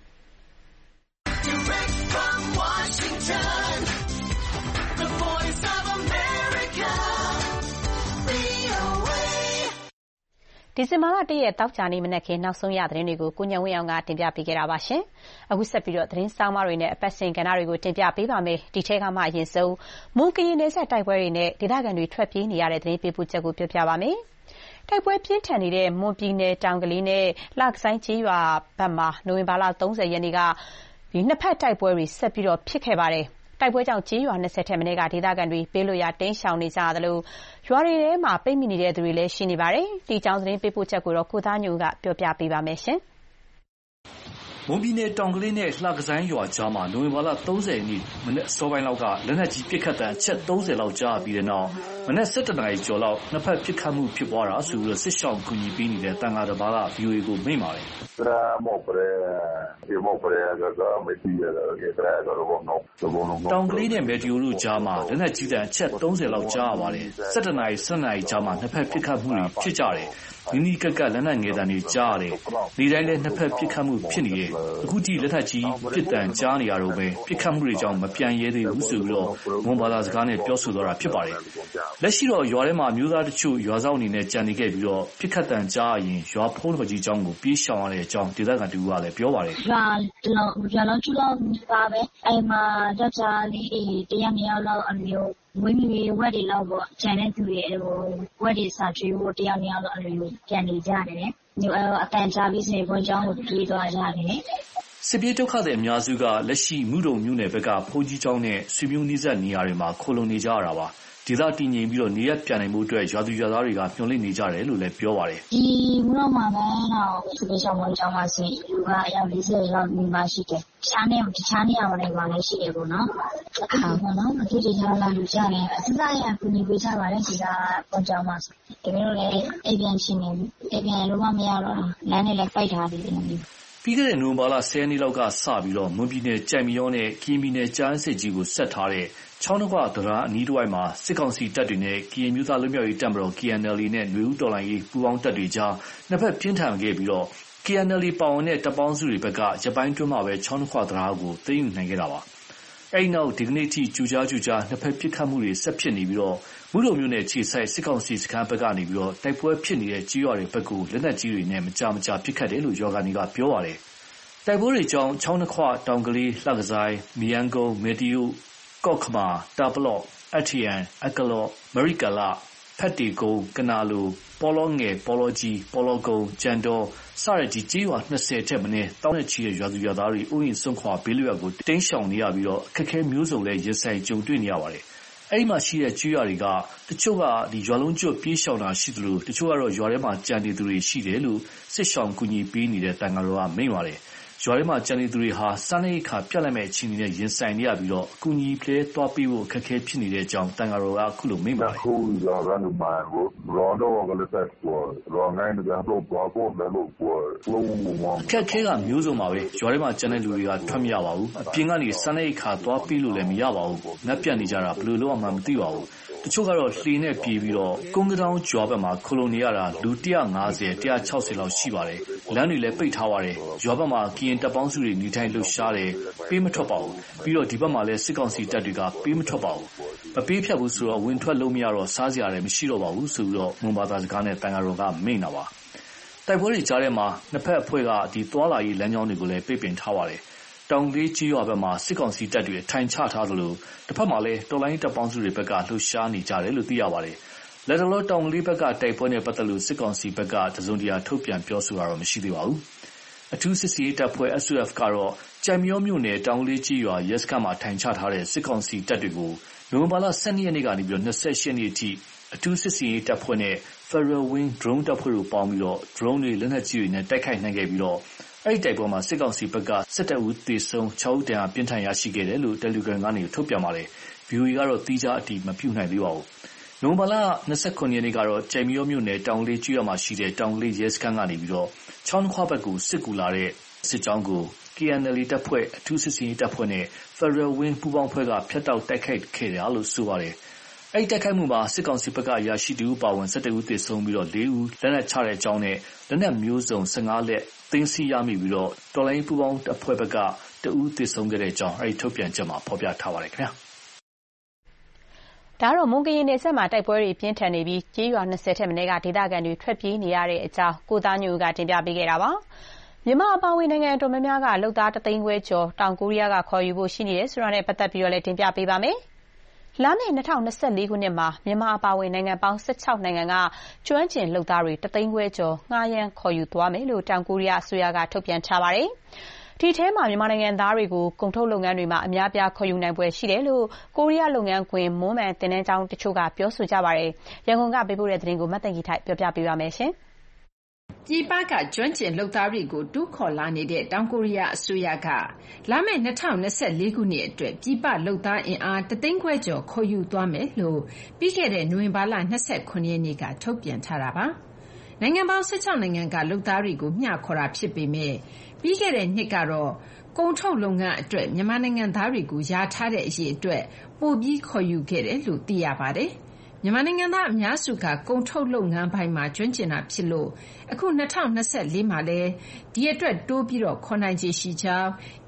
ဒီဇင်ဘာလ 1 ရက်တောက်ကြနေ့မနက်ခင်းနောက်ဆုံးရသတင်းတွေကိုကိုညံဝင်းအောင်ကတင်ပြပေးခဲ့တာပါရှင်။အခုဆက်ပြီးတော့သတင်းဆောင်မတွေနဲ့အပတ်စဉ်ကဏ္ဍတွေကိုတင်ပြပေးပါမယ်။ဒီထဲကမှအရင်ဆုံးမွန်ကရင်နယ်စပ်တိုက်ပွဲတွေနဲ့ဒေသခံတွေထွက်ပြေးနေရတဲ့သတင်းပေးပို့ချက်ကိုပြောပြပါမယ်။တိုက်ပွဲပြင်းထန်နေတဲ့မွန်ပြည်နယ်တောင်ကလေးနဲ့လှကိုင်းကျေးရွာဘက်မှာနိုဝင်ဘာလ30ရက်နေ့ကနှစ်ဖက်တိုက်ပွဲတွေဆက်ပြီးတော့ဖြစ်ခဲ့ပါတယ်။တိုက်ပွဲကြောင့်ကျေးရွာ20ထက်မနည်းကဒေသခံတွေဘေးလွတ်ရာတိမ်းရှောင်နေကြသလိုရွာတွေထဲမှာပိတ်မိနေတဲ့သူတွေလည်းရှိနေပါတယ်။ဒီအကြောင်းသတင်းပေးပို့ချက်ကိုတော့ကိုသားညိုကပြောပြပေးပါမယ်ရှင်။မွန်ပြည်နယ်တောင်ကလေးနဲ့လှကဆိုင်ရွာကြားမှာနိုဝင်ဘာလ30ရက်နေ့မနက်စောပိုင်းလောက်ကလက်နက်ကြီးပစ်ခတ်တဲ့အချက်30လောက်ကြားပြီးတဲ့နောက်မနက်7:00နာရီကျော်လောက်နှစ်ဖက်ပစ်ခတ်မှုဖြစ်ပွားတာဆိုပြီးစစ်ရှောင်းကူညီပေးနေတဲ့တန်ဃာတော်ဘာက VOA ကိုမိန့်ပါတယ်။တောင်ကလေးနဲ့မေတီယိုတို့ကြားမှာလက်နက်ကြီးတန်းအချက်30လောက်ကြားရပါတယ်။7:00နာရီ7:00နာရီကြားမှာနှစ်ဖက်ပစ်ခတ်မှုတွေဖြစ်ကြတယ်။နီးနီးကပ်ကပ်လက်နက်ငယ်တန်းတွေကြားရတယ်။ဒီတိုင်းလည်းနှစ်ဖက်ပစ်ခတ်မှုဖြစ်နေတယ်။အခုထိလက်ထက်ကြီးပစ်တန်းကြားနေရတော့ပဲပစ်ခတ်မှုတွေကြောင့်မပြန်ရဲသေးဘူးဆိုပြီးမွန်ဘာသာစကားနဲ့ပြောဆိုသွားတာဖြစ်ပါတယ်။လက်ရှိတော့ရွာထဲမှာမျိုးသားတချို့ရွာစောင့်အနေနဲ့ကြံနေခဲ့ပြီးတော့ပစ်ခတ်တန်းကြားရင်ရွာဖုံးတော်ကြီးကျောင်းကိုပြေးရှောင်ရတဲ့အကြောင်းဒေသခံတူကလည်းပြောပါတယ်။ရွာလုံးကျလောက်ပါပဲ။အဲ့မှာယောက်ျားလေးတယောက်နှစ်ယောက်လောက်အမျိုးဝင်းမီဝက်တွေလောက်ပေါ့ကျန်တဲ့သူတွေဝက်တွေစာကျွေးဖို့တယောက်နှစ်ယောက်လောက်ပြန်နေကြတယ်။အတန်ကြာပြီးစနေဘုန်းကျောင်းကိုပြေးသွားကြတယ်။စစ်ပြေးဒုက္ခသည်အများစုကလက်ရှိမုဒုံမြို့နယ်ဘက်ကဘုန်းကြီးကျောင်းနဲ့ဆွေမျိုးနီးစပ်နေရာတွေမှာခိုလုံနေကြရတာပါ။ဒေသတည်ငြိမ်ပြီးတော့နေရပြန်နိုင်မှုအတွက်ရွာသူရွာသားတွေကမျှော်လင့်နေကြတယ်လို့လည်းပြောပါတယ်။ဒီမုဒုံမှာတော့စစ်ပြေးရှောင်ဘုန်းကျောင်းမှာဆိုလူကအယောက်40လောက်နေပါရှိတယ်။တခြားနေရာမှာလည်းရှိတယ်ပေါ့နော်။အခါပေါ့နော်အတူတူထားလာလို့ရတယ်။အစစအရကူညီပေးကြပါတယ်ဒီကဘုန်းကျောင်းမှာ။ဒီလိုလည်းအိမ်ပြန်ရှင်နေအိမ်ပြန်လို့မရတော့လမ်းနဲ့လည်းပိုက်ထားတယ်ပြီးခဲ့တဲ့နိုဝင်ဘာလ10ရက်နေ့လောက်ကစပြီးတော့မွန်ပြည်နယ်ကြိုင်မရောနဲ့ကရင်ပြည်နယ်ကြားစစ်ကြီးကိုဆက်ထားတဲ့ချောင်းနှခွဒရာအနီးတစ်ဝိုက်မှာစစ်ကောင်စီတပ်တွေနဲ့ကရင်မျိုးသားလူမျိုးရေးတပ်မတော် KNL နဲ့နွေဦးတော်လှန်ရေးပူးပေါင်းတပ်တွေကြားနှစ်ဖက်ပြင်းထန်ခဲ့ပြီးတော့ KNL ပါဝင်တဲ့တပ်ပေါင်းစုတွေဘက်ကရပိုင်းတွင်းမှာပဲချောင်းနှခွဒရာကိုသိမ်းယူနိုင်ခဲ့တာပါ။အဲဒီနောက်ဒီကနေ့ထိကြူကြားနှစ်ဖက်ပစ်ခတ်မှုတွေဆက်ဖြစ်နေပြီးတော့မုဒုံမြို့နယ်ခြေဆိုင်စစ်ကောင်စီစခန်းဘက်ကနေပြီးတော့တိုက်ပွဲဖြစ်နေတဲ့ကြေးရွာတွေဘက်ကိုလက်နက်ကြီးတွေနဲ့မကြာပစ်ခတ်တယ်လို့ရွာကန်တွေကပြောပါတယ်။တိုက်ပွဲတွေကြောင့်ချောင်းနှစ်ခွတောင်ကလေးလှကစားမီယန်ကုန်းမေတီယုကော့ခမာတာပလော့အထီယန်အကလော့မရိကလာဖက်တီကုန်းကနာလိုပေါ်လောငယ်ပေါ်လောကြီးပေါ်လောကုန်းကျန်တော်စရကြီးကြေးရွာ20ထက်မနည်းတောင်းနဲ့ချီတဲ့ရွာသူရွာသားတွေဥယျာဉ်စွန့်ခွာဘေးလွတ်ရာကိုတင်းရှောင်နေရပြီးတော့အခက်အခဲမျိုးစုံလည်းရင်ဆိုင်ကြုံတွေ့နေရပါတယ်။အဲဒီမှာရှိတဲ့ကြေးရွာတွေကတချို့ကရွာလုံးကျွတ်ပြေးရှောင်တာရှိသလိုတချို့ကတော့ရွာထဲမှာကြံနေသူတွေရှိတယ်လို့စစ်ရှောင်ကူညီပေးနေတဲ့တန်ဃာတော်ကမိန့်ပါတယ်။ရွာထဲမှာကြံနေသူတွေဟာစားနပ်ရိက္ခာပြတ်လတ်မဲ့အခြေအနေနဲ့ရင်ဆိုင်နေရပြီးတော့အကူအညီတွေသွားပေးဖို့အခက်အခဲဖြစ်နေတဲ့အကြောင်းတန်ဃာတော်ကအခုလိုမိန့်ပါတယ်။အခုရွာကနေမှရောတော့ကလည်းဆက်ပေါ်ရောငိုင်းတဲ့တော့ပေါ်ပေါ်လည်းလို့ပေါ်လုံးအခက်အခဲကမျိုးစုံပါပဲရွာထဲမှာကြံတဲ့လူတွေကထွက်မရပါဘူးအပြင်ကနေစားနပ်ရိက္ခာသွားပေးလို့လည်းမရပါဘူးငတ်ပြတ်နေကြတာဘယ်လိုလုပ်မှမသိပါဘူးတချို့ကတော့လှေနဲ့ပြေးပြီးတော့ကုန်းကတောင်ကျွာဘက်မှာခလုံးနေရတာလူ150 160လောက်ရှိပါတယ်လမ်းတွေလည်းပိတ်ထားပါတယ်ရွာဘက်မှာကရင်တပ်ပေါင်းစုတွေနေထိုင်လှုပ်ရှားတယ်ပေးမထွက်ပါဘူးပြီးတော့ဒီဘက်မှာလည်းစစ်ကောင်စီတပ်တွေကပေးမထွက်ပါဘူးမပေးဖြတ်ဘူးဆိုတော့ဝင်ထွက်လို့မရတော့စားစရာလည်းမရှိတော့ပါဘူးဆိုပြီးတော့မွန်ဘာသာစကားနဲ့တန်ဃာတော်ကမိန့်တာပါတိုက်ပွဲတွေကြားထဲမှာနှစ်ဖက်အဖွဲ့ကဒီသွားလာရေးလမ်းကြောင်းတွေကိုလည်းပိတ်ပင်ထားပါတယ်တောင်လေးကြီးရွာဘက်မှာစစ်ကောင်စီတပ်တွေထိုင်ချထားသလိုတစ်ဖက်မှာလည်းတော်လိုင်းတပ်ပေါင်းစုတွေဘက်ကလှုပ်ရှားနေကြတယ်လို့သိရပါတယ်။လက်တလောတောင်လေးဘက်ကတိုက်ပွဲနဲ့ပတ်သက်လို့စစ်ကောင်စီဘက်ကတစုံတရာထုတ်ပြန်ပြောဆိုတာတော့မရှိသေးပါဘူး။အထူးစစ်စေးတပ်ဖွဲ့ SOF ကတော့ကြံမြောမြို့နယ်တောင်လေးကြီးရွာရဲစခန်းမှာထိုင်ချထားတဲ့စစ်ကောင်စီတပ်တွေကိုနိုဝင်ဘာလ12ရက်နေ့ကနေပြီးတော့28ရက်နေ့အထိအထူးစစ်စေးတပ်ဖွဲ့နဲ့ Federal Wing Drone တပ်ဖွဲ့တို့ပေါင်းပြီးတော့ drone တွေလက်နက်ကြီးတွေနဲ့တိုက်ခိုက်နိုင်ခဲ့ပြီးတော့အဲ့ဒီတိုက်ပွဲမှာစစ်ကောင်စီဘက်က17ဦးသေဆုံး6ဦးတန်ရာပြင်းထန်ရရှိခဲ့တယ်လို့ Telegram ကနေထုတ်ပြန်ပါတယ်။ VOA ကတော့တီးခြားအတည်မပြုနိုင်သေးပါဘူး။နိုဝင်ဘာလ29ရက်နေ့ကတော့ကြိုင်မီယောမြို့နယ်တောင်လေးကျွော်မှာရှိတဲ့တောင်လေးရဲစခန်းကနေပြီးတော့ချောင်းခွဘက်ကိုစစ်ကူလာတဲ့စစ်ကြောင်းကို KNL တပ်ဖွဲ့အထူးစစ်စင်ရေးတပ်ဖွဲ့နဲ့ Federal Wing ပူးပေါင်းဖွဲ့ကဖျက်တောက်တိုက်ခိုက်ခဲ့တယ်လို့ဆိုပါတယ်။အဲ့ဒီတိုက်ခိုက်မှုမှာစစ်ကောင်စီဘက်ကအရာရှိတူပါဝင်17ဦးသေဆုံးပြီးတော့4ဦးလက်နက်ချတဲ့အကြောင်းနဲ့လက်နက်မျိုးစုံ15လက်သိမ်းဆည်းရမိပြီးတော့တော်လိုင်းပူပေါင်းအဖွဲ့ဘက်ကတဦးသေဆုံးခဲ့တဲ့အကြောင်းအဲဒီထုတ်ပြန်ချက်မှာဖော်ပြထားပါတယ်ခင်ဗျာဒါတော့မွန်ကရင်နယ်စပ်မှာတိုက်ပွဲတွေပြင်းထန်နေပြီးကြေးရွာ20ထက်မနည်းကဒေသခံတွေထွက်ပြေးနေရတဲ့အကြောင်းကိုသားညိုကတင်ပြပေးခဲ့တာပါမြန်မာအပါအဝင်နိုင်ငံတော်များများကလုံသား3သိန်းခွဲကျော်တောင်ကိုရီးယားကခေါ်ယူဖို့ရှိနေတယ်ဆိုတာနဲ့ပတ်သက်ပြီးတော့လည်းတင်ပြပေးပါမယ်လာမယ့်2024ခုနှစ်မှာမြန်မာအပါအဝင်နိုင်ငံပေါင်း16နိုင်ငံကကျွမ်းကျင်လုပ်သားတွေ3သိန်းခွဲကျော်ငှားရမ်းခေါ်ယူသွားမယ်လို့တောင်ကိုရီးယားအစိုးရကထုတ်ပြန်ထားပါတယ်။ဒီထဲမှာမြန်မာနိုင်ငံသားတွေကိုကုန်ထုတ်လုပ်ငန်းတွေမှာအများပြားခေါ်ယူနိုင်ပွဲရှိတယ်လို့ကိုရီးယားလုပ်ငန်းခွင်မွန်းမှန်တင်နန်းကျောင်းတချို့ကပြောဆိုကြပါတယ်။ရန်ကုန်ကပေးပို့တဲ့သတင်းကိုမတ်သိင်္ဂီထိုက်ပြောပြပေးပါမယ်ရှင်။ပြည်ပကကျွမ်းကျင်လုပ်သားတွေကိုတူးခေါ်လာနေတဲ့တောင်ကိုရီးယားအစိုးရကလာမယ့်2024ခုနှစ်အတွက်ပြည်ပလုပ်သားအင်အား3သိန်းခွဲကျော်ခေါ်ယူသွားမယ်လို့ပြီးခဲ့တဲ့နိုဝင်ဘာလ29ရက်နေ့ကထုတ်ပြန်ထားတာပါ။နိုင်ငံပေါင်း16နိုင်ငံကလုပ်သားတွေကိုမျှခေါ်တာဖြစ်ပေမဲ့ပြီးခဲ့တဲ့နှစ်ကတော့ကုန်ထုတ်လုပ်ငန်းအတွက်မြန်မာနိုင်ငံသားတွေကိုယာထားတဲ့အရေးအတွက်ပိုပြီးခေါ်ယူခဲ့တယ်လို့သိရပါတယ်။မြန်မာနိုင်ငံသားအများစုကကုန်ထုတ်လုပ်ငန်းပိုင်းမှာကျွမ်းကျင်တာဖြစ်လို့အခု2024မှာလည်းဒီအတွက်တိုးပြီးတော့ခေါ်နိုင်ခြေရှိကြောင်း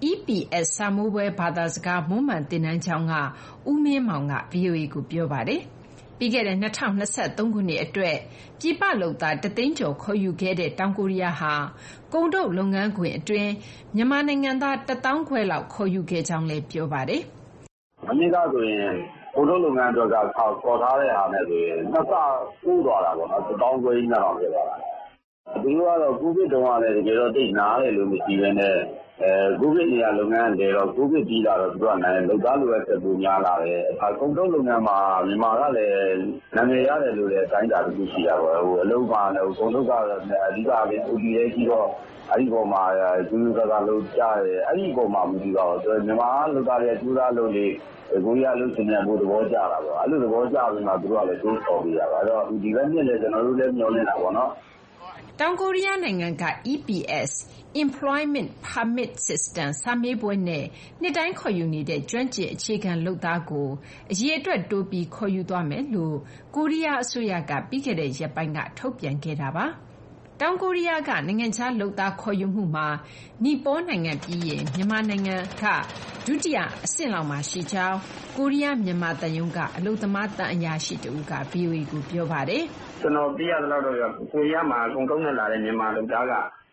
EPS စာမိုးပွဲဘာသာစကားမွန်းမှန်သင်တန်းကျောင်းကဦးမင်းမောင်က VOA ကိုပြောပါတယ်။ပြီးခဲ့တဲ့2023ခုနှစ်အတွက်ပြည်ပလုပ်သား3သိန်းကျော်ခေါ်ယူခဲ့တဲ့တောင်ကိုရီးယားဟာကုန်ထုတ်လုပ်ငန်းခွင်အတွင်းမြန်မာနိုင်ငံသား1,000 ခွဲလောက်ခေါ်ယူခဲ့ကြောင်းလည်းပြောပါတယ်။မနေ့ကဆိုရင်ကုန်ထုတ်လုပ်ငန်းအတွက်ကခေါ်ထားတဲ့ဟာနဲ့ဆိုရင်နှစ်ဆပိုးသွားတာပေါ့နော်1,000 ခွဲကြီးနဲ့တော့ဖြစ်သွားတာ။သူတို့ကတော့ကိုဗစ်တုန်းကလည်းတကယ်တော့တိတ်နားတယ်လို့မရှိဘဲနဲ့ကိုဗစ်နေရာလုပ်ငန်းတွေတော့ကိုဗစ်ပြီးလာတော့သူကနိုင်လုပ်သားလိုပဲဆက်ပိုများလာတယ်။ကုန်ထုတ်လုပ်ငန်းမှာမြန်မာကလည်းနာမည်ရတယ်လို့လည်းအတိုင်းအတာတစ်ခုရှိတာပေါ့။အလုပ်မှာလည်းကုန်ထုတ်ကတော့အဓိကအပြင် OT လေးကြီးတော့အဲ့ဒီပေါ်မှာကျူးကလုပ်ကြတယ်အဲ့ဒီပေါ်မှာမကြည့်တော့မြန်မာလုပ်သားတွေကျူးသားလုပ်လေကိုရီးယားလုပ်ရှင်တဲ့ဘိုးသဘောကျတာပေါ့အဲ့လိုသဘောကျပြီးမှသူတို့ကလည်းတိုးခေါ်ပြရတာအဲ့တော့ဒီဘက်နှစ်လည်းကျွန်တော်တို့လည်းမျှော်လင့်တာပေါ့နော်တောင်ကိုရီးယားနိုင်ငံက EPS Employment Permit System စာမေးပွဲနဲ့နှစ်တိုင်းခေါ်ယူနေတဲ့ကျွမ်းကျင်အခြေခံလုပ်သားကိုအရေးအတွက်တိုးပြီးခေါ်ယူသွားမယ်လို့ကိုရီးယားအစိုးရကပြီးခဲ့တဲ့ရက်ပိုင်းကထုတ်ပြန်ခဲ့တာပါတောင်ကိုရီးယားကနိုင်ငံခြားလုပ်သားခေါ်ယူမှုမှာနီပေါနိုင်ငံပြီးရင်မြန်မာနိုင်ငံကဒုတိယအဆင့်လောက်မှာရှိကြောင်းကိုရီးယားမြန်မာတန်ယုံကအလုပ်သမားတန်အရာရှိတူက VOA ကိုပြောပါတယ်ကျွန်တော်ပြရသလောက်တော့ကိုရီးယားမှာအကုန်လုံးနဲ့လာတဲ့မြန်မာလုပ်သားက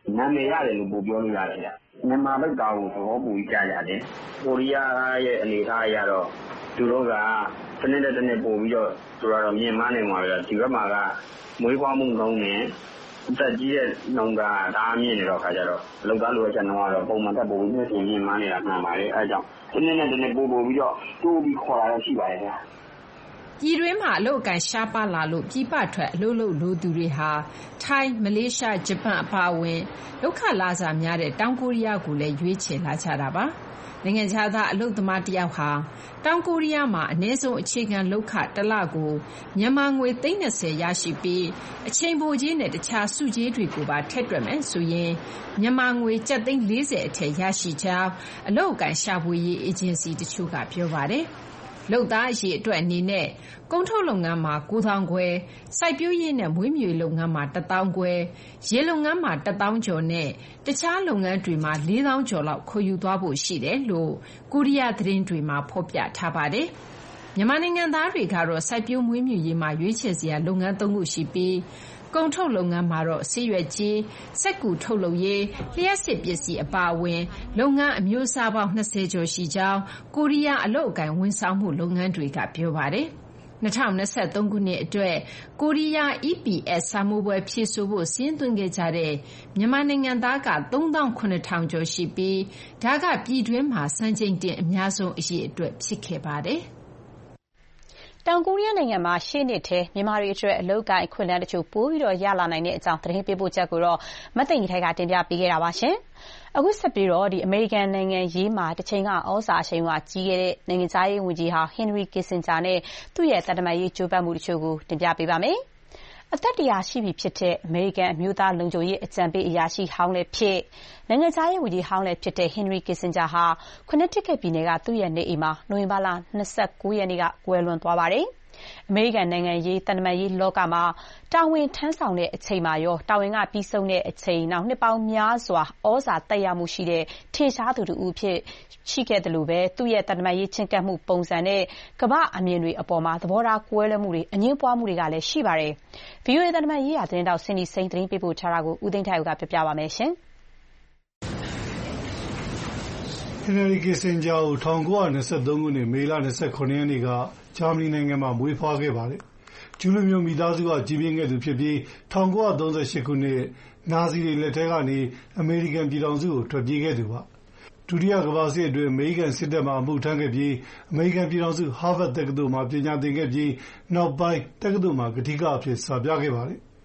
နာမည်ရတယ်လို့ပြောလို့ရတယ်ဗျမြန်မာဘက်ကကိုသဘောပူကြရတယ်ကိုရီးယားရဲ့အနေအထားအရတော့သူတို့ကတနေ့တစ်နေ့ပို့ပြီးတော့ဆိုတော့မြင်မနေမှာပဲဒီဘက်မှာကမွေးဖွားမှုနှုန်းနဲ့တက်ကြီးတဲ့နှုန်းကဒါအမြင့်နေတော့ခါကြတော့လောက်သားလိုအပ်ချက်နှုန်းကတော့ပုံမှန်တက်ပို့ပြီးမြင်မနေတာမှန်ပါလေအဲကြောင့်တနေ့နဲ့တနေ့ပို့ပြီးတော့တိုးပြီးခေါ်လာရရှိပါတယ်ဗျာပြည်တွင်းမှာအလုပ်အကိုင်ရှားပါးလာလို့ပြည်ပထွက်အလုပ်လုပ်လိုသူတွေဟာထိုင်းမလေးရှားဂျပန်အပါအဝင်ဒုက္ခလာစာများတဲ့တောင်ကိုရီးယားကိုလည်းရွေးချယ်လာကြတာပါနိုင်ငံခြားသားအလုပ်သမားတယောက်ဟာတောင်ကိုရီးယားမှာအနည်းဆုံးအခြေခံလုပ်ခတစ်လကိုမြန်မာငွေ30ရရှိပြီးအချိန်ပိုကြေးနဲ့တခြားစုကြေးတွေကိုပါထည့်တွက်မယ်ဆိုရင်မြန်မာငွေကျပ်သိန်း40အထက်ရရှိကြောင်းအလုပ်အကိုင်ရှာဖွေရေးအေဂျင်စီတချို့ကပြောပါတယ်လုပ်သားအရေအတွက်အနေနဲ့ကုန်ထုတ်လုပ်ငန်းမှာ9,000ခွဲစိုက်ပျိုးရေးနဲ့မွေးမြူရေးလုပ်ငန်းမှာ1,000ခွဲရေလုပ်ငန်းမှာ1,000ကျော်နဲ့တခြားလုပ်ငန်းတွေမှာ4,000ကျော်လောက်ခေါ်ယူသွားဖို့ရှိတယ်လို့ကိုရီးယားသတင်းတွေမှာဖော်ပြထားပါတယ်မြန်မာနိုင်ငံသားတွေကတော့စိုက်ပျိုးမွေးမြူရေးမှာရွေးချယ်စရာလုပ်ငန်း3ခုရှိပြီးကုန်ထုတ်လုပ်ငန်းမှာတော့ဆေးရွက်ကြီးစက်ကူထုတ်လုပ်ရေးလျှပ်စစ်ပစ္စည်းအပါအဝင်လုပ်ငန်းအမျိုးအစားပေါင်း20ကျော်ရှိကြောင်းကိုရီးယားအလုပ်အကိုင်ဝန်ဆောင်မှုလုပ်ငန်းတွေကပြောပါတယ်2023ခုနှစ်အတွက်ကိုရီးယား EPS စာမိုးပွဲဖြည့်ဆို့ဖို့စာရင်းသွင်းခဲ့ကြတဲ့မြန်မာနိုင်ငံသားက37,000ကျော်ရှိပြီးဒါကပြည်တွင်းမှာစံချိန်တင်အများဆုံးအရေအတွက်ဖြစ်ခဲ့ပါတယ်တောင်ကိုရီးယားနိုင်ငံမှာရှေ့နှစ်ထဲမြန်မာတွေအတွက်အလုပ်ကိုင်အခွင့်အလမ်းတချို့ပိုပြီးရလာနိုင်တဲ့အကြောင်းသတင်းပေးပို့ချက်ကိုမသိင်္ဂီထိုက်ကတင်ပြပေးခဲ့တာပါရှင်။အခုဆက်ပြီးအမေရိကန်နိုင်ငံရေးမှာတစ်ချိန်ကဩဇာအရှိန်အဝါကြီးခဲ့တဲ့နိုင်ငံခြားရေးဝန်ကြီးဟောင်း Henry Kissinger နဲ့သူ့ရဲ့သံတမန်ရေးကြိုးပမ်းမှုတချို့ကိုတင်ပြပေးပါမယ်။အသက်100ရှိပြီဖြစ်တဲ့အမေရိကန်အမျိုးသားလုံခြုံရေးအကြံပေးအရာရှိဟောင်းလည်းဖြစ်နိုင်ငံခြားရေးဝန်ကြီးဟောင်းလည်းဖြစ်တဲ့ Henry Kissinger ဟာ Connecticut ပြည်နယ်ကသူ့ရဲ့နေအိမ်မှာနိုဝင်ဘာလ29ရက်နေ့ကကွယ်လွန်သွားပါတယ်။အမေရိကန်နိုင်ငံရေးတန်တမာရေးလောကမှာတာဝန်ထမ်းဆောင်တဲ့အချိန်မှာရောတာဝန်ကပြီးဆုံးတဲ့အချိန်နောက်နှစ်ပေါင်းများစွာဩဇာတက်ရောက်မှုရှိတဲ့ထင်ရှားသူတူဦးဖြစ်ရှိခဲ့တယ်လို့ပဲသူ့ရဲ့တန်တမာရေးချင်းကပ်မှုပုံစံနဲ့ကမ္ဘာအမြင်တွေအပေါ်မှာသဘောထားကွဲလွဲမှုတွေအငြင်းပွားမှုတွေကလည်းရှိပါတယ်။ VOA တန်တမာရေးရာသတင်းတောက်စင်ဒီစိန်သတင်းပေးပို့ထားတာကိုဦးသိန်းထိုက်ကပြောပြပါမယ်ရှင်။ Henry Kissinger ကို1923ခုနှစ်မေလ29ရက်နေ့ကဂျာမနီနိုင်ငံမှာမွေးဖွားခဲ့ပါတယ်။ဂျူးလူမျိုးမိသားစုကကြီးပြင်းခဲ့သူဖြစ်ပြီး1938ခုနှစ်နာဇီတွေလက်ထဲကနေအမေရိကန်ပြည်ထောင်စုကိုထွက်ပြေးခဲ့သူပါ။ဒုတိယကမ္ဘာစစ်အတွင်းအမေရိကန်စစ်တပ်မှာအမှုထမ်းခဲ့ပြီးအမေရိကန်ပြည်ထောင်စုဟားဗတ်တက္ကသိုလ်မှာပညာသင်ခဲ့ပြီးနောက်ပိုင်းတက္ကသိုလ်မှာကထိကအဖြစ်စာပြခဲ့ပါတယ်။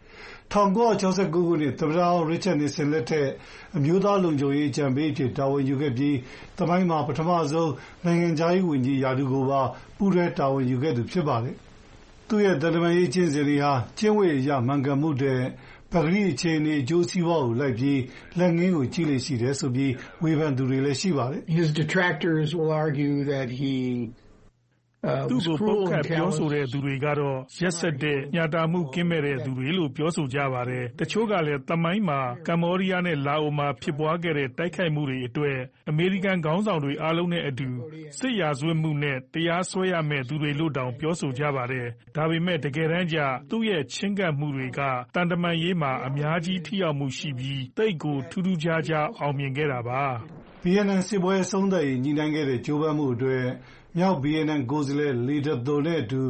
1969ခုနှစ်သမ္မတဟောင်းရစ်ချတ်နစ်ဆင်လက်ထက်အမျိုးသားလုံခြုံရေးအကြံပေးအဖြစ်တာဝန်ယူခဲ့ပြီးသမိုင်းမှာပထမဆုံးနိုင်ငံခြားရေးဝန်ကြီးရာထူးကိုပါပူးတွဲတာဝန်ယူခဲ့သူဖြစ်ပါတယ်။သူ့ရဲ့သံတမန်ရေးကျင့်စဉ်တွေဟာကျင့်ဝတ်အရမှန်ကန်မှုတဲ့ပဂရိအခြေအနေအကျိုးစီးပွားကိုလိုက်ပြီးလက်ငင်းကိုကြည့်လေ့ရှိတယ်ဆိုပြီးဝေဖန်သူတွေလည်းရှိပါတယ်။ His detractors will argue that he သူ့ကိုပုတ်ခတ်ပြောဆိုတဲ့သူတွေကတော့ရက်စက်တဲ့ညှာတာမှုကင်းမဲ့တဲ့သူတွေလို့ပြောဆိုကြပါတယ်။တချို့ကလည်းသမိုင်းမှာကမ္ဘောဒီးယားနဲ့လာအိုမှာဖြစ်ပွားခဲ့တဲ့တိုက်ခိုက်မှုတွေအတွက်အမေရိကန်ခေါင်းဆောင်တွေအားလုံးနဲ့အတူစစ်ရာဇဝတ်မှုနဲ့တရားစွဲရမယ့်သူတွေလို့တောင်ပြောဆိုကြပါတယ်။ဒါပေမဲ့တကယ်တမ်းကျသူ့ရဲ့ချင်းကပ်မှုတွေကတန်တမန်ရေးမှာအများကြီးထိရောက်မှုရှိပြီးသိပ်ကိုထူးထူးခြားခြားအောင်မြင်ခဲ့တာပါ။ ဗီယက်နမ်စစ်ပွဲအဆုံးသတ်ရေးညှိနှိုင်းခဲ့တဲ့ကြိုးပမ်းမှုအတွက်မြောက်ဗီယက်နမ်ကိုယ်စားလှယ်လေဒသိုနဲ့အတူ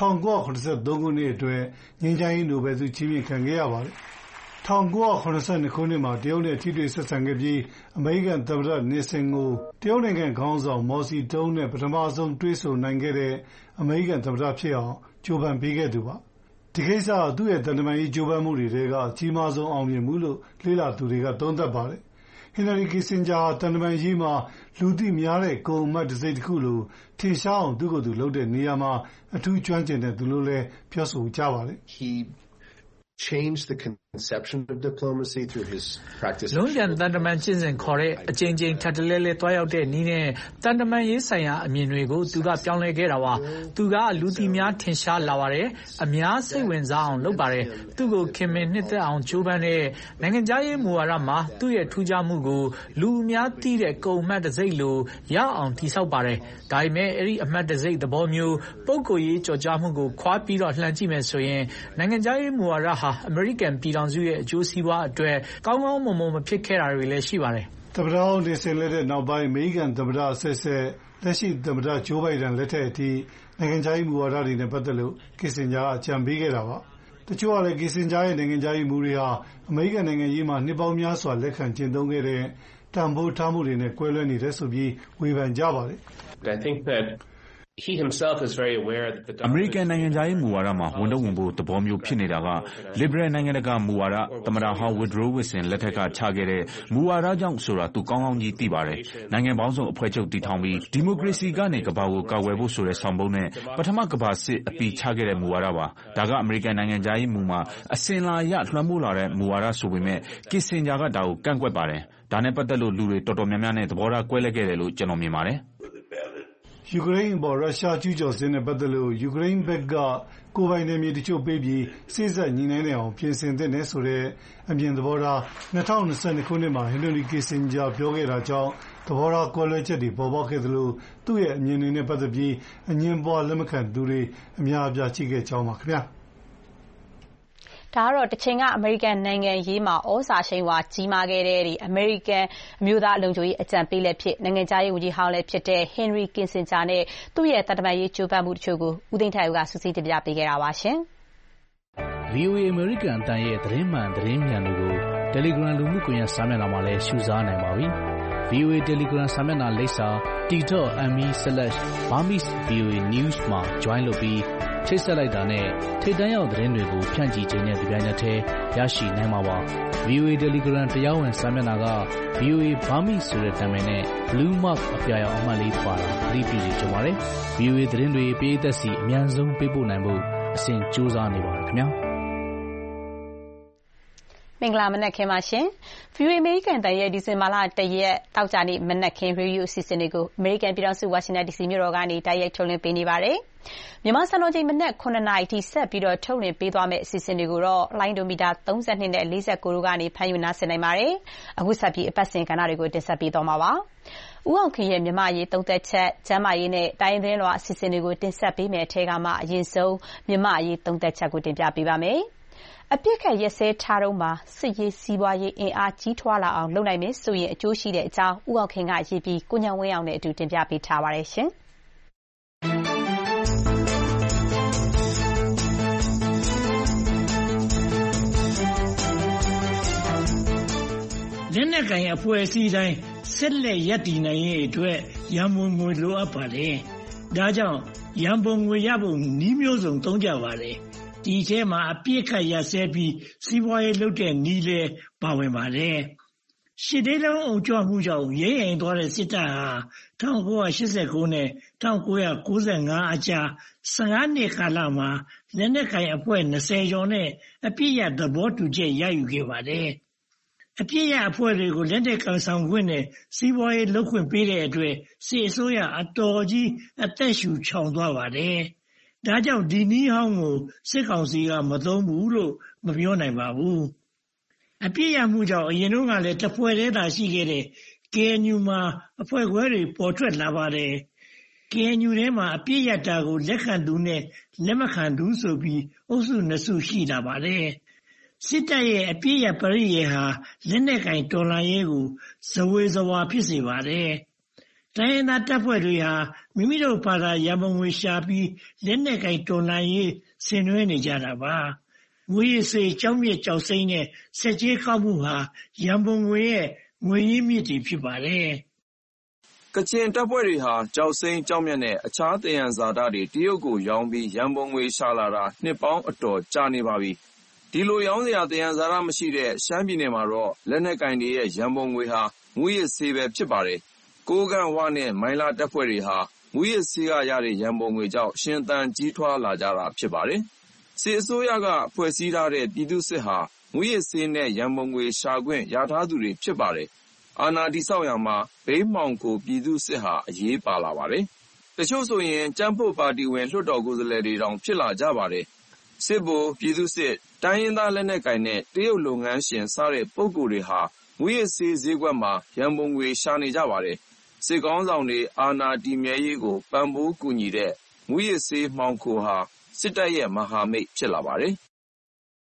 1983ခုနှစ်အတွက်ငြိမ်းချမ်းရေးနိုဘယ်ဆုချီးမြှင့်ခံခဲ့ရပါတယ်။1982ခုနှစ်မှာတရုတ်နဲ့ထိတွေ့ဆက်ဆံခဲ့ပြီးအမေရိကန်သမ္မတနစ်ဆင်ကိုတရုတ်နိုင်ငံခေါင်းဆောင်မော်စီတုံးနဲ့ပထမဆုံးတွေ့ဆုံနိုင်ခဲ့တဲ့အမေရိကန်သမ္မတဖြစ်အောင်ကြိုးပမ်းပေးခဲ့သူပါ။ဒီကိစ္စကသူ့ရဲ့သံတမန်ရေးကြိုးပမ်းမှုတွေထဲကအကြီးမားဆုံးအောင်မြင်မှုလို့လေ့လာသူတွေကသုံးသပ်ပါတယ်။ Henry Kissinger ဟာတန်တမန်ရေးမှာလူသိများတဲ့ဂုဏ်အမတ်တံဆိပ်တစ်ခုလိုထင်ရှားအောင်သူ့ကိုယ်သူလုပ်တဲ့နေရာမှာအထူးကျွမ်းကျင်တဲ့သူလို့လည်းပြောဆိုကြပါတယ်။ He changed the conception of diplomacy through his practice. လုံးကျန်တန်တမန်ကျင့်စဉ်ခေါ်တဲ့အကြိမ်ကြိမ်ထပ်တလဲလဲတွားရောက်တဲ့နည်းနဲ့တန်တမန်ရေးဆိုင်ရာအမြင်တွေကိုသူကပြောင်းလဲခဲ့တာပါ။သူကလူသိများထင်ရှားလာပါတယ်။အများစိတ်ဝင်စားအောင်လုပ်ပါတယ်။သူ့ကိုခင်မင်နှစ်သက်အောင်ကြိုးပမ်းတဲ့နိုင်ငံခြားရေးမူဝါဒမှာသူ့ရဲ့ထူးခြားမှုကိုလူအများသိတဲ့ဂုဏ်အမတ်တံဆိပ်လိုရအောင်တည်ဆောက်ပါတယ်။ဒါပေမဲ့အဲ့ဒီအမတ်တံဆိပ်သဘောမျိုးပုဂ္ဂိုလ်ရေးကြော်ကြားမှုကိုခွာပြီးတော့လှန်ကြည့်မယ်ဆိုရင်နိုင်ငံခြားရေးမူဝါဒဟာအမေရိကန်ပြည်ထောင်ထောင်စုရဲ့အကျိုးစီးပွားအတွက်ကောင်းကောင်းမွန်မွန်မဖြစ်ခဲ့တာတွေလည်းရှိပါတယ်။သမ္မတဟောင်းနေဆင်လက်တဲ့နောက်ပိုင်းအမေရိကန်သမ္မတအဆက်ဆက်လက်ရှိသမ္မတဂျိုးဘိုင်ဒန်လက်ထက်အထိနိုင်ငံခြားရေးမူဝါဒတွေနဲ့ပတ်သက်လို့ကစ်ဆင်ဂျာကအကြံပေးခဲ့တာပါ။တချို့ကလည်းကစ်ဆင်ဂျာရဲ့နိုင်ငံခြားရေးမူတွေဟာအမေရိကန်နိုင်ငံရေးမှာနှစ်ပေါင်းများစွာလက်ခံကျင့်သုံးခဲ့တဲ့တန်ဖိုးထားမှုတွေနဲ့ကွဲလွဲနေတယ်ဆိုပြီးဝေဖန်ကြပါတယ်။ I think that he himself is very aware that the အမေရိကန်နိုင်ငံခြားရေးမူဝါဒမှာဝန်တော့ဝန်ဖို့သဘောမျိုးဖြစ်နေတာက liberal နိုင်ငံတကာမူဝါဒသမ္မတဟောင်း Woodrow Wilson လက်ထက်ကချခဲ့တဲ့မူဝါဒကြောင့်ဆိုတာသူကောင်းကောင်းကြီးသိပါတယ်။နိုင်ငံပေါင်းစုံအဖွဲ့ချုပ်တည်ထောင်ပြီးဒီမိုကရေစီကနေကမ္ဘာကိုကာကွယ်ဖို့ဆိုတဲ့ဆောင်ပုဒ်နဲ့ပထမကမ္ဘာစစ်အပြီးချခဲ့တဲ့မူဝါဒပါ။ဒါကအမေရိကန်နိုင်ငံခြားရေးမူမှာအစဉ်လာရလွှမ်းမိုးလာတဲ့မူဝါဒဆိုပေမဲ့ကစ်ဆင်ဂျာကဒါကိုကန့်ကွက်ပါတယ်။ဒါနဲ့ပတ်သက်လို့လူတွေတော်တော်များများနဲ့သဘောထားကွဲလွဲခဲ့တယ်လို့ကျွန်တော်မြင်ပါတယ်။ယူကရိန်းအပေါ်ရုရှားကျူးကျော်စစ်နဲ့ပတ်သက်လို့ယူကရိန်းဘက်ကကိုယ်ပိုင်နယ်မြေတချို့ပေးပြီးစေ့စပ်ညှိနှိုင်းနိုင်အောင်ပြင်ဆင်သင့်တယ်ဆိုတဲ့အမြင်သဘောထား2022ခုနှစ်မှာဟင်နရီကစ်ဆင်ဂျာပြောခဲ့တာကြောင့်သဘောထားကွဲလွဲချက်တွေပေါ်ပေါက်ခဲ့သလိုသူ့ရဲ့အမြင်တွေနဲ့ပတ်သက်ပြီးအငြင်းပွားလက်မခံသူတွေအများအပြားရှိခဲ့ကြောင်းပါခင်ဗျာ။ဒါကတော့တချိန်ကအမေရိကန်နိုင်ငံရေးမှာဩဇာရှိန်ဝါကြီးမားခဲ့တဲ့အမေရိကန်အမျိုးသားလုံခြုံရေးအကြံပေးလည်းဖြစ်နိုင်ငံခြားရေးဝန်ကြီးဟောင်းလည်းဖြစ်တဲ့ Henry Kissinger နဲ့သူ့ရဲ့သံတမန်ရေးကြိုးပမ်းမှုတချို့ကိုဦးသိန်းထိုက်ဦးကစူးစီးတင်ပြပေးခဲ့တာပါရှင်။ VOA အမေရိကန်အသံရဲ့သတင်းမှန်သတင်းမြန်တွေကို Telegram လူမှုကွန်ရက်စာမျက်နှာမှာလည်းရှုစားနိုင်ပါပြီ။ VOA Telegram စာမျက်နှာလိပ်စာ t.me/BurmeseVOAnews မှာ join လုပ်ပြီးချိတ်ဆက်လိုက်တာနဲ့ထိပ်တန်းရောက်သတင်းတွေကိုဖြန့်ချီခြင်းနဲ့ဒီပိုင်းနဲ့တည်းရရှိနိုင်မှာပါ။ VOA Telegram တရားဝင်စာမျက်နှာက VOA Burmese ဆိုတဲ့နာမည်နဲ့ Blue Mark အပြာရောင်အမှတ်လေးပါတာသတိပြုစီကြပါရစေ။ VOA သတင်းတွေပေးသက်စီအများဆုံးပေးပို့နိုင်ဖို့အစဉ်ကြိုးစားနေပါတယ်ခင်ဗျာ။မင်္ဂလာမနက်ခင်းပါရှင်။ VOA အမေရိကန်တန်ရဲ့ဒီဇင်ဘာလ1ရက်တောက်ကြနေ့မနက်ခင်းရေဒီယိုအစီအစဉ်တွေကိုအမေရိကန်ပြည်ထောင်စုဝါရှင်တန် DC မြို့တော်ကနေတိုက်ရိုက်ထုတ်လွှင့်ပေးနေပါတယ်။မြန်မာစံတော်ချိန်မနက်9:00နာရီထိဆက်ပြီးထုတ်လွှင့်ပေးသွားမယ့်အစီအစဉ်တွေကိုတော့လိုင်းဒိုမီတာ32နဲ့49တို့ကနေဖမ်းယူနားဆင်နိုင်ပါတယ်။အခုဆက်ပြီးအပတ်စဉ်ကဏ္ဍတွေကိုတင်ဆက်ပေးသွားမှာပါ။ဦးအောင်ခင်ရဲ့မြန်မာရေးသုံးသက်ချက်၊ကျမ်းမာရေးနဲ့တိုင်းရင်းသားလွှာအစီအစဉ်တွေကိုတင်ဆက်ပေးမယ့်အထက်ကမှအရင်ဆုံးမြန်မာရေးသုံးသက်ချက်ကိုတင်ပြပေးပါမယ်။အပြစ်ခတ်ရက်စဲထားတော့မှာစစ်ရေးစီးပွားရေးအင်အားကြီးထွားလာအောင်လုပ်နိုင်မယ်ဆိုရင်အကျိုးရှိတဲ့အကြောင်းဦးအောင်ခင်ကရေးပြီးကိုညောင်ဝင်းအောင်နဲ့အတူတင်ပြပေးထားပါတယ်ရှင်။လက်နက်ကိုင်အဖွဲ့အစည်းတိုင်းဆက်လက်ရပ်တည်နိုင်ရေးအတွက်ရန်ပုံငွေလိုအပ်ပါတယ်။ဒါကြောင့်ရန်ပုံငွေရဖို့နည်းမျိုးစုံသုံးကြပါတယ်။ဒီထဲမှာအပြစ်ခတ်ရပ်စဲပြီးစီးပွားရေးလုပ်တဲ့နည်းလည်းပါဝင်ပါတယ်။ရှစ်လေးလုံးအုံကြွမှုကြောင့်ရိမ့်အိမ်သွားတဲ့စစ်တပ်ဟာ1989နဲ့1995အကြား15နှစ်ကာလမှာလက်နက်ကိုင်အဖွဲ့20ကျော်နဲ့အပြစ်ရသဘောတူချက်ရယူခဲ့ပါတယ်။အပြစ်ရအဖွဲ့တွေကိုလက်နက်ကန်ဆောင်ခွင့်နဲ့စီးပွားရေးလုပ်ခွင့်ပေးတဲ့အတွက်စစ်အစိုးရအတော်ကြီးအသက်ရှူချောင်သွားပါတယ်။ဒါကြောင့်ဒီနည်းဟောင်းကိုစစ်ကောင်စီကမသုံးဘူးလို့မပြောနိုင်ပါဘူး။အပြစ်ရမှုကြောင့်အရင်တုန်းကလည်းတစ်ဖွဲ့တည်းသာရှိခဲ့တဲ့ KNU မှာအဖွဲ့ခွဲတွေပေါ်ထွက်လာပါတယ်။ KNU ထဲမှာအပြစ်ရတာကိုလက်ခံသူနဲ့လက်မခံသူဆိုပြီးအုပ်စုနှစ်စုရှိလာပါတယ်။စစ်တပ်ရဲ့အပြစ်ရပရိယေဟာလက်နက်ကင်တော်လှန်ရေးကိုဇဝေဇဝါဖြစ်စေပါတယ်။တိုင်းရင်းသားတပ်ဖွဲ့တွေဟာမိမိတို့ဘာသာရန်ပုံငွေရှာပြီးလက်နက်ကင်တော်လှန်ရေးဆင်နွှဲနေကြတာပါ။ငွေရည်စေကြောင်းမြစ်ကြောက်စိမ့်နဲ့ဆက်ကြေးကောက်မှုဟာရန်ပုံငွေရဲ့ငွေရင်းမြစ်တွေဖြစ်ပါတယ်။ကချင်တပ်ဖွဲ့တွေဟာကြောက်စိမ့်ကြောက်မြတ်နဲ့အခြားသယံဇာတတွေတရုတ်ကိုရောင်းပြီးရန်ပုံငွေရှာလာတာနှစ်ပေါင်းအတော်ကြာနေပါပြီ။ဒီလိုရောင်းစရာသယံဇာတမရှိတဲ့ရှမ်းပြည်နယ်မှာတော့လက်နက်ကင်တွေရဲ့ရန်ပုံငွေဟာမူးယစ်ဆေးပဲဖြစ်ပါတယ်။ကိုးကန့်ဝနဲ့မိုင်းလားတပ်ဖွဲ့တွေဟာမူးယစ်ဆေးကရတဲ့ရန်ပုံငွေကြောင့်ရှင်သန်ကြီးထွားလာကြတာဖြစ်ပါတယ်။စစ်အစိုးရကဖွဲ့စည်းထားတဲ့ပြည်သူ့စစ်ဟာမူးယစ်ဆေးနဲ့ရန်ပုံငွေရှာခွင့်ရထားသူတွေဖြစ်ပါတယ်။အာဏာတည်ဆောက်ရာမှာဘိန်းမှောင်ခိုပြည်သူ့စစ်ဟာအရေးပါလာပါတယ်။တချို့ဆိုရင်ကြံ့ဖို့ပါတီဝင်လွှတ်တော်ကိုယ်စားလှယ်တွေတောင်ဖြစ်လာကြပါတယ်။စစ်ဗိုလ်ပြည်သူ့စစ်တိုင်းရင်းသားလက်နက်ကိုင်နဲ့တရုတ်လုပ်ငန်းရှင်စတဲ့ပုဂ္ဂိုလ်တွေဟာမူးယစ်ဆေးဈေးကွက်မှာရန်ပုံငွေရှာနေကြပါတယ်။စစ်ကောင်းဆောင်တွေအာဏာတည်မြဲရေးကိုပံ့ပိုးကူညီတဲ့မူးယစ်ဆေးမှောင်ခိုဟာစစ်တပ်ရဲ့မဟာမိတ်ဖြစ်လာပါတယ်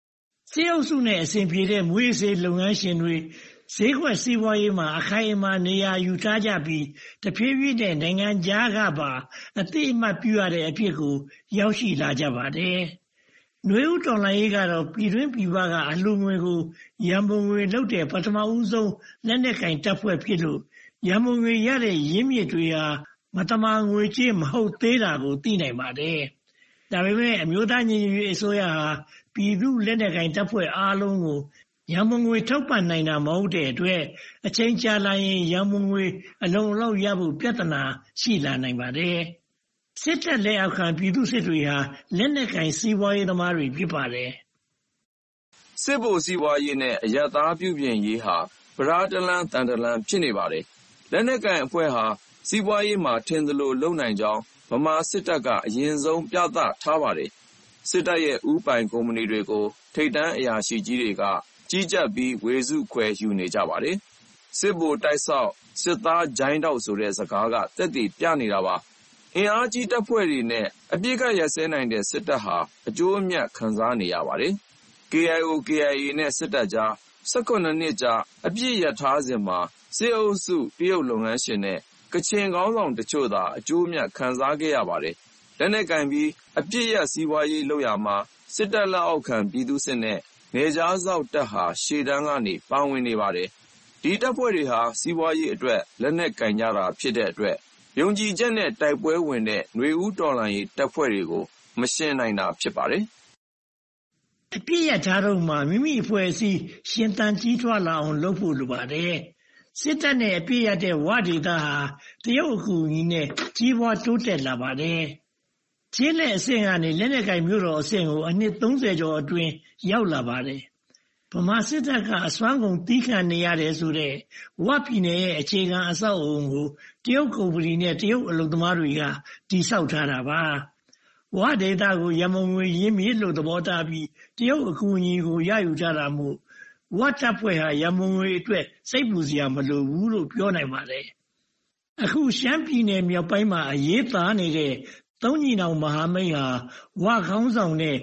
စစ်အုပ်စုနဲ့အစဉ်ပြေတဲ့မွေးစေးလုပ်ငန်းရှင်တွေဈေးကွက်စီးပွားရေးမှာအခိုင်အမာနေရာယူထားကြပြီးတဖြည်းဖြည်းနဲ့နိုင်ငံခြားကပါအသိအမှတ်ပြုရတဲ့အဖြစ်ကိုရောက်ရှိလာကြပါတယ်။နွေဦးတော်လှန်ရေးကတော့ပြည်တွင်းပြည်ပကအလှူငွေကိုရန်ပုံငွေလုပ်တဲ့ပထမဦးဆုံးလက်နက်ကင်တပ်ဖွဲ့ဖြစ်လို့ရန်ပုံငွေရတဲ့ရင်းမြစ်တွေဟာမတမာငွေကြေးမဟုတ်သေးတာကိုသိနိုင်ပါတယ်။ဒါပေမဲ့အမျိုးသားညီညွတ်ရေးအစိုးရဟာပြည်သူလက်နက်ကင်တပ်ဖွဲ့အားလုံးကိုရန်ပုံငွေထောက်ပံ့နိုင်တာမဟုတ်တဲ့အတွက်အချိန်ကြာလာရင်ရန်ပုံငွေအလုံးအလောက်ရဖို့ပြဿနာရှိလာနိုင်ပါတယ်။စစ်တပ်လက်အောက်ခံပြည်သူစစ်တွေဟာလက်နက်ကင်စီးပွားရေးသမားတွေဖြစ်ပါတယ်။စစ်ဗိုလ်စီးပွားရေးနဲ့အရပ်သားပြုပြင်ရေးဟာဗရာတလန်တန်တလန်ဖြစ်နေပါတယ်။လက်နက်ကင်အဖွဲ့ဟာစီးပွားရေးမှာထင်သလိုလုပ်နိုင်ကြောင်းဗမာစစ်တပ်ကအရင်ဆုံးပြသထားပါတယ်။စစ်တပ်ရဲ့ဥပိုင်ကုမ္ပဏီတွေကိုထိပ်တန်းအရာရှိကြီးတွေကကြီးကြပ်ပြီးဝေစုခွဲယူနေကြပါတယ်။စစ်ဗိုလ်တိုက်ဆောက်စစ်သားဂျိုင်းတောက်ဆိုတဲ့စကားကသက်သေပြနေတာပါ။အင်အားကြီးတပ်ဖွဲ့တွေနဲ့အပြစ်ကရက်စဲနိုင်တဲ့စစ်တပ်ဟာအကျိုးအမြတ်ခံစားနေရပါတယ်။ KIO KIA နဲ့စစ်တပ်ကြား18နှစ်ကြာအပြစ်ရထားစဉ်မှာစစ်အုပ်စုတရုတ်လုပ်ငန်းရှင်နဲ့ကချင်ခေါင်းဆောင်တချို့သာအကျိုးအမြတ်ခံစားခဲ့ရပါတယ်။လက်နက်ကင်ပြီးအပြစ်ရစီးပွားရေးလုပ်ရမှာစစ်တပ်လက်အောက်ခံပြည်သူစစ်နဲ့နယ်ခြားစောင့်တပ်ဟာရှေ့တန်းကနေပါဝင်နေပါတယ်။ဒီတပ်ဖွဲ့တွေဟာစီးပွားရေးအတွက်လက်နက်ကင်ကြတာဖြစ်တဲ့အတွက်ယုံကြည်ချက်နဲ့တိုက်ပွဲဝင်တဲ့ຫນွေဦးတော်လှန်ရေးတပ်ဖွဲ့တွေကိုမရှင်းနိုင်တာဖြစ်ပါတယ်။အပြစ်ရထားတော့မှမိမိအဖွဲ့အစည်းရှင်သန်ကြီးထွားလာအောင်လုပ်ဖို့လိုပါတယ်။စစ်တပ်နဲ့အပြစ်ရတဲ့ဝဒေသဟာတရုတ်အကူအညီနဲ့ကြီးပွားတိုးတက်လာပါတယ်။ကျေးလက်အဆင့်ကနေလက်နက်ကင်မြို့တော်အဆင့်ကိုအနှစ်30ကျော်အတွင်းရောက်လာပါတယ်။ဗမာစစ်တပ်ကအစွမ်းကုန်တီးခံနေရတယ်ဆိုတဲ့ဝပြည်နယ်ရဲ့အခြေခံအဆောက်အအုံကိုတရုတ်ကုမ္ပဏီနဲ့တရုတ်အလုပ်သမားတွေကတည်ဆောက်ထားတာပါ။ဝဒေသကိုရန်ပုံငွေရင်းမြစ်လို့သဘောထားပြီးတရုတ်အကူအညီကိုရယူထားတာမို့ဝတပ်ဖွဲ့ဟာရန်ပုံငွေအတွက်စိတ်ပူစရာမလိုဘူးလို့ပြောနိုင်ပါတယ်။အခုရှမ်းပြည်နယ်မြောက်ပိုင်းမှာအရေးပါနေတဲ့သုံးညီနောင်မဟာမိတ်ဟာဝခေါင်းဆောင်တဲ့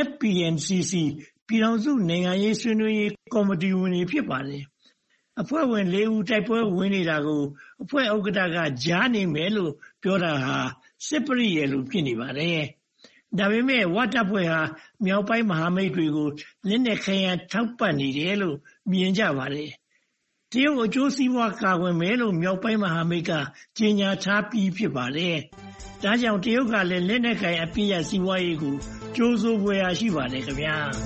FPNCC ပြည်ထောင်စုနိုင်ငံရေးဆွေးနွေးရေးကော်မတီဝင်တွေဖြစ်ပါတယ်။အဖွဲ့ဝင်၄ဦးတိုက်ပွဲဝင်နေတာကိုအဖွဲ့ဥက္ကဋ္ဌကကြားနေမယ်လို့ပြောတာဟာစစ်ပရိယေလိုဖြစ်နေပါတယ်။ဒါပေမဲ့ဝတပ်ဖွဲ့ဟာမြောက်ပိုင်းမဟာမိတ်တွေကိုလက်နက်ခဲယမ်းထောက်ပံ့နေတယ်လို့မြင်ကြပါတယ်။တရုတ်အကျိုးစီးပွားကာကွယ်မယ်လို့မြောက်ပိုင်းမဟာမိတ်ကကြေညာထားပြီးဖြစ်ပါတယ်။ဒါကြောင့်တရုတ်ကလည်းလက်နက်ကိုင်အပြစ်ရစီးပွားရေးကိုကြိုးစိုးဖွယ်ရာရှိပါတယ်ခင်ဗျာ။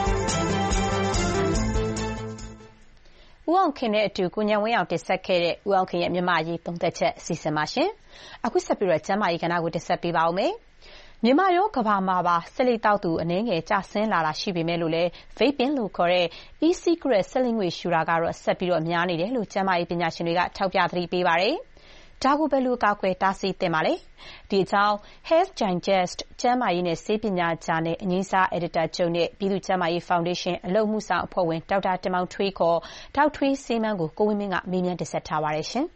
ဦးအောင်ခင်နဲ့အတူကိုဉာဏ်ဝင်းအောင်တင်ဆက်ခဲ့တဲ့ဦးအောင်ခင်ရဲ့မြန်မာရေးသုံးသက်ချက်အစီအစဉ်ပါရှင်။အခုဆက်ပြီးတော့ကျမ်းမာရေးကဏ္ဍကိုတင်ဆက်ပေးပါဦးမယ်။မြန်မာရောကမ္ဘာမှာပါဆက်လက်တောက်သူအနည်းငယ်ကျဆင်းလာတာရှိပေမဲ့လို့လည်း vaping လို့ခေါ်တဲ့ e-cigarette ဆက်လက်ငွေရှူတာကတော့ဆက်ပြီးတော့များနေတယ်လို့ကျန်းမာရေးပညာရှင်တွေကထောက်ပြသတိပေးပါတယ်။ဒါကိုဘယ်လိုကာကွယ်တားဆီးသင့်ပါလဲ။ဒီအကြောင်း Health Digest ကျန်းမာရေးနဲ့ဆေးပညာဂျာနယ်အငြိမ်းစား editor ချုပ်နဲ့ပြည်သူ့ကျန်းမာရေးဖောင်ဒေးရှင်းအလုပ်မှုဆောင်အဖွဲ့ဝင်ဒေါက်တာတင်မောင်ထွေးခေါ်ဒေါက်ထွေးဆေးမန်းကိုကိုဝင်းမင်းကမေးမြန်းတင်ဆက်ထားပါတယ်ရှင်။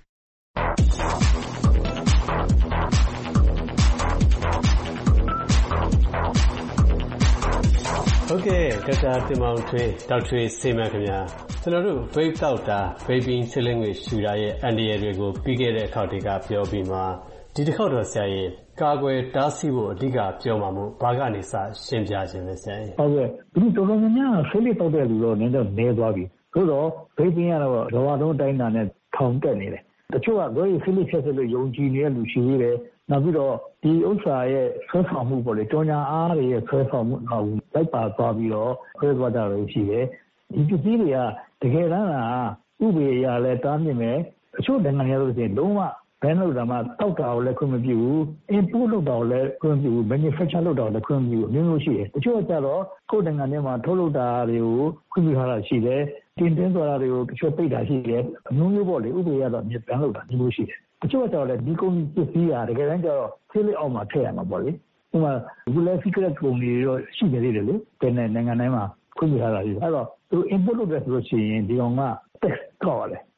ဟုတ်ကဲ့ဒေါက်တာတင်မောင်ထွေးဒေါက်ထွေးဆေးမန်းခင်ဗျာကျွန်တော်တို့ vape တောက်တာ vaping ဆက်လက်ငွေရှူတာရဲ့အန္တရာယ်တွေကိုပြီးခဲ့တဲ့အခါတွေကပြောပြီးမှဒီတစ်ခေါက်တော့ဆရာရင်ကာကွယ်တားဆီးဖို့အဓိကပြောမှာမို့ဘာကနေစရှင်းပြခြင်းလဲဆရာဟုတ်ကဲ့ဒီတော်တော်များများဆက်လက်တောက်တဲ့လူတော့နည်းတော့နေသွားပြီသို့တော့ vaping ကတော့လောကလုံးတိုင်းတာနဲ့ထောင်တက်နေတယ်တချို့ကကိုယ်ဆက်လက်ဖြစ်လို့ယုံကြည်နေတဲ့လူရှိသေးတယ်နောက်ပြီးတော့ဒီဥစ္စာရဲ့ဆွဲဆောင်မှုပေါ့လေကြောညာအားတွေရဲ့ဆွဲဆောင်မှုတော့လိုက်ပါသွားပြီးတော့ဆွဲသွားတာတွေရှိတယ်ဒီပစ္စည်းတွေကတကယ်တမ်းကဥပဒေအရလဲတားမြစ်မယ်အချို့နိုင်ငံတွေဆိုရင်လုံးဝဘယ်လို့ဒါမှတောက်တာကိုလည်းခွင့်မပြုဘူး import လုပ်တာကိုလည်းခွင့်မပြုဘူး manufacture လုပ်တာကိုလည်းခွင့်မပြုဘူးမျိုးရှိတယ်တချို့ကျတော့ကိုယ်နိုင်ငံထဲမှာထုတ်လုပ်တာတွေကိုခွင့်ပြုထားတာရှိတယ်တင်သွင်းသွားတာတွေကိုတချို့ပိတ်တာရှိတယ်အမျိုးပေါ့လေဥပဒေရတော့မြေပန်းလုပ်တာမျိုးရှိတယ်တချို့ကျတော့လည်းဒီကုမ္ပဏီပစ္စည်းကတကယ်တမ်းကျတော့ဆေးလေးအောင်မှာထည့်ရမှာပေါ့လေဥပမာ Google Secret ကုမ္ပဏီတွေတော့ရှိနေသေးတယ်လေတဲ့နိုင်ငံတိုင်းမှာခွင့်ပြုထားတာရှိတယ်အဲ့တော့သူ import လုပ်တယ်ဆိုလို့ရှိရင်ဒီကောင်က tax ကောက်ရတယ်